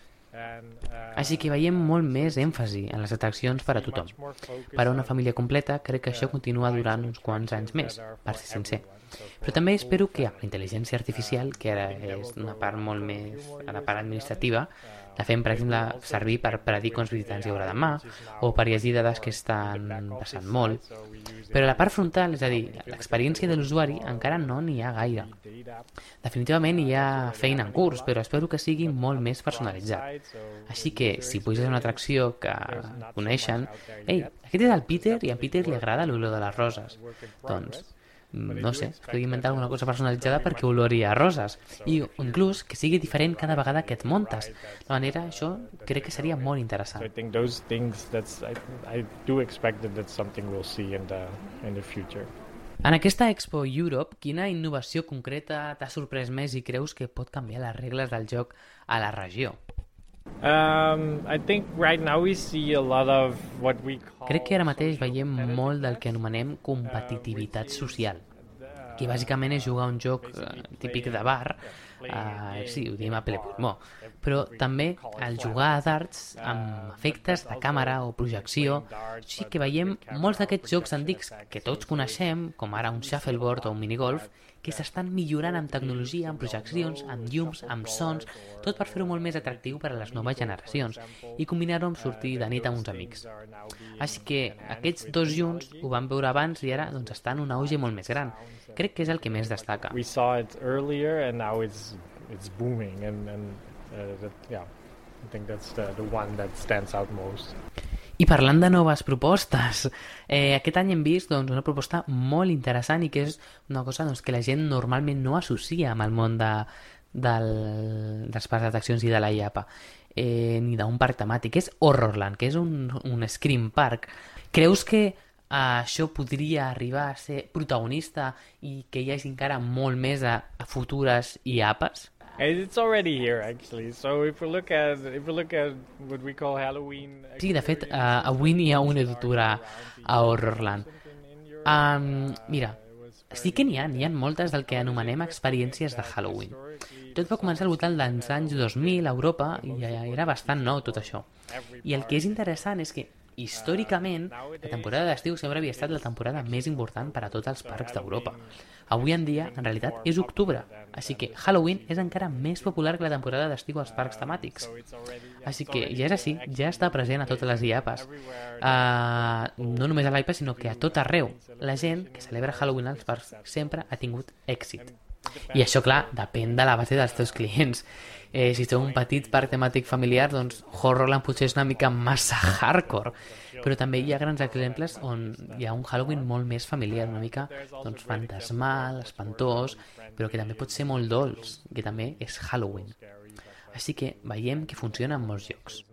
Així que veiem molt més èmfasi en les atraccions per a tothom. Per a una família completa crec que això continua durant uns quants anys més, per ser sincer. Però també espero que amb la intel·ligència artificial, que ara és una part molt més a la part administrativa, la fem, per exemple, servir per predir quants visitants hi haurà demà o per llegir dades que estan passant molt. Però la part frontal, és a dir, l'experiència de l'usuari, encara no n'hi ha gaire. Definitivament hi ha feina en curs, però espero que sigui molt més personalitzat. Així que, si puges a una atracció que coneixen, ei, aquest és el Peter i a Peter li agrada l'olor de les roses. Doncs, no sé, es podria inventar alguna cosa personalitzada perquè oloria a roses i inclús que sigui diferent cada vegada que et muntes. De manera, això crec que seria molt interessant. I think those things I do expect that's something we'll see in the future. En aquesta Expo Europe, quina innovació concreta t'ha sorprès més i creus que pot canviar les regles del joc a la regió? I think right now we see a lot of what we call... Crec que ara mateix veiem molt del que anomenem competitivitat social, que bàsicament és jugar un joc típic de bar, sí, ho diem a ple pulmó, però també el jugar a darts amb efectes de càmera o projecció. Sí que veiem molts d'aquests jocs antics que tots coneixem, com ara un shuffleboard o un minigolf, que s'estan millorant amb tecnologia, amb projeccions, amb llums, amb sons, tot per fer-ho molt més atractiu per a les noves generacions i combinar-ho amb sortir de nit amb uns amics. Així que aquests dos junts ho vam veure abans i ara doncs, estan en un auge molt més gran. Crec que és el que més destaca. We saw it earlier and now it's booming and yeah, I think that's the one that stands out most. I parlant de noves propostes, aquest any hem vist una proposta molt interessant i que és una cosa que la gent normalment no associa amb el món dels parcs d'atraccions i de la IAPA, ni d'un parc temàtic. És Horrorland, que és un Scream Park. Creus que això podria arribar a ser protagonista i que hi hagi encara molt més a futures IAPAs? It's already here, actually. So if we look at what we call Halloween... Sí, de fet, avui n'hi ha una editora a Horrorland. Mira, sí que n'hi ha moltes del que anomenem experiències de Halloween. Tot va començar al voltant dels anys 2000 a Europa i era bastant nou tot això. I el que és interessant és que històricament, la temporada d'estiu sempre havia estat la temporada més important per a tots els parcs d'Europa. Avui en dia, en realitat, és octubre, així que Halloween és encara més popular que la temporada d'estiu als parcs temàtics. Així que ja és així, ja està present a totes les IAPAs. No només a l'IPA, sinó que a tot arreu. La gent que celebra Halloween als parcs sempre ha tingut èxit. I això, clar, depèn de la base dels teus clients. Si sou un petit parc temàtic familiar, doncs Horrorland potser és una mica massa hardcore, però també hi ha grans exemples on hi ha un Halloween molt més familiar, una mica doncs, fantasmal, espantós, però que també pot ser molt dolç, que també és Halloween. Així que veiem que funciona en molts llocs.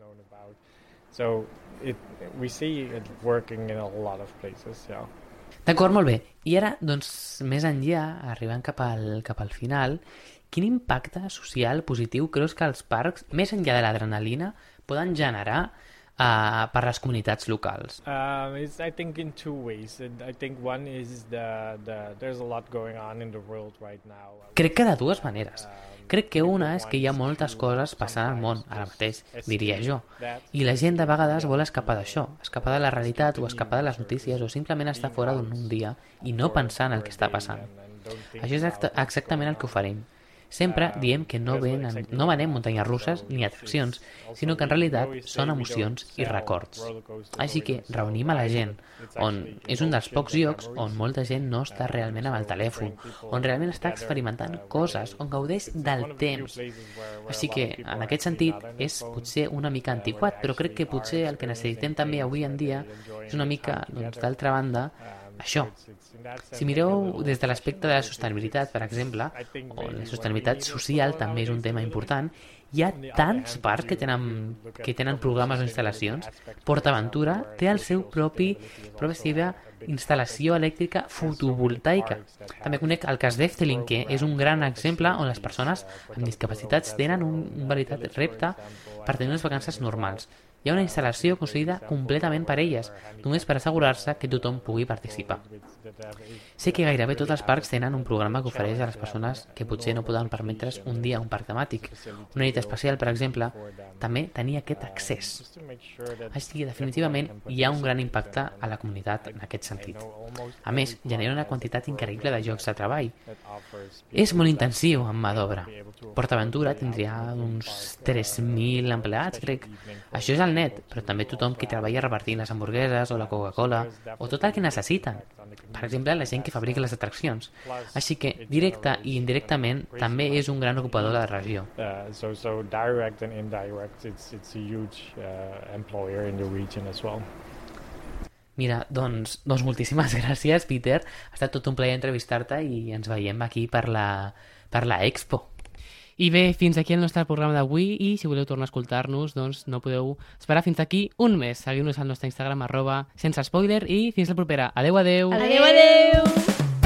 So we see it working in a lot of places, yeah. D'acord, molt bé. I ara, doncs, més enllà, arribant cap al final, quin impacte social positiu creus que els parcs, més enllà de l'adrenalina, poden generar per les comunitats locals? I think in two ways. I think one is there's a lot going on in the world right now. Crec que de dues maneres. Crec que una és que hi ha moltes coses passant al món, ara mateix, diria jo. I la gent de vegades vol escapar d'això, escapar de la realitat o escapar de les notícies o simplement estar fora d'un dia i no pensar en el que està passant. Això és exactament el que oferim. Sempre diem que no venem muntanyes russes ni atraccions, sinó que en realitat són emocions i records. Així que reunim a la gent, on és un dels pocs llocs on molta gent no està realment amb el telèfon, on realment està experimentant coses, on gaudeix del temps. Així que, en aquest sentit, és potser una mica antiquat, però crec que potser el que necessitem també avui en dia és una mica, doncs, d'altra banda, això. Si mireu des de l'aspecte de la sostenibilitat, per exemple, o la sostenibilitat social també és un tema important, hi ha tants parcs que tenen programes o instal·lacions. PortAventura té el seu seva instal·lació elèctrica fotovoltaica. També conec el cas d'Efteling, que és un gran exemple on les persones amb discapacitats tenen un veritat repte per tenir unes vacances normals. Hi ha una instal·lació construïda completament per elles, només per assegurar-se que tothom pugui participar. Sé que gairebé tots els parcs tenen un programa que ofereix a les persones que potser no poden permetre's un dia a un parc temàtic. Una nit especial, per exemple, també tenia aquest accés. Així que definitivament hi ha un gran impacte a la comunitat en aquest sentit. A més, genera una quantitat increïble de llocs de treball. És molt intensiu en mà d'obra. PortAventura tindria uns 3.000 empleats, crec. Això és el net, però també tothom que treballa repartint les hamburgueses o la Coca-Cola o tot el que necessiten. Per exemple, la gent que fabrica les atraccions. Així que, directe i indirectament, també és un gran ocupador de la regió. So direct and indirect, it's a huge employer in the region as well. Mira, doncs moltíssimes gràcies, Peter. Ha estat tot un plaer entrevistar-te i ens veiem aquí per la Expo. I bé, fins aquí el nostre programa d'avui i si voleu tornar a escoltar-nos, doncs no podeu esperar fins aquí un mes. Seguiu-nos al nostre Instagram @sensespoiler i fins la propera. Adeu, adeu! Adeu, adeu!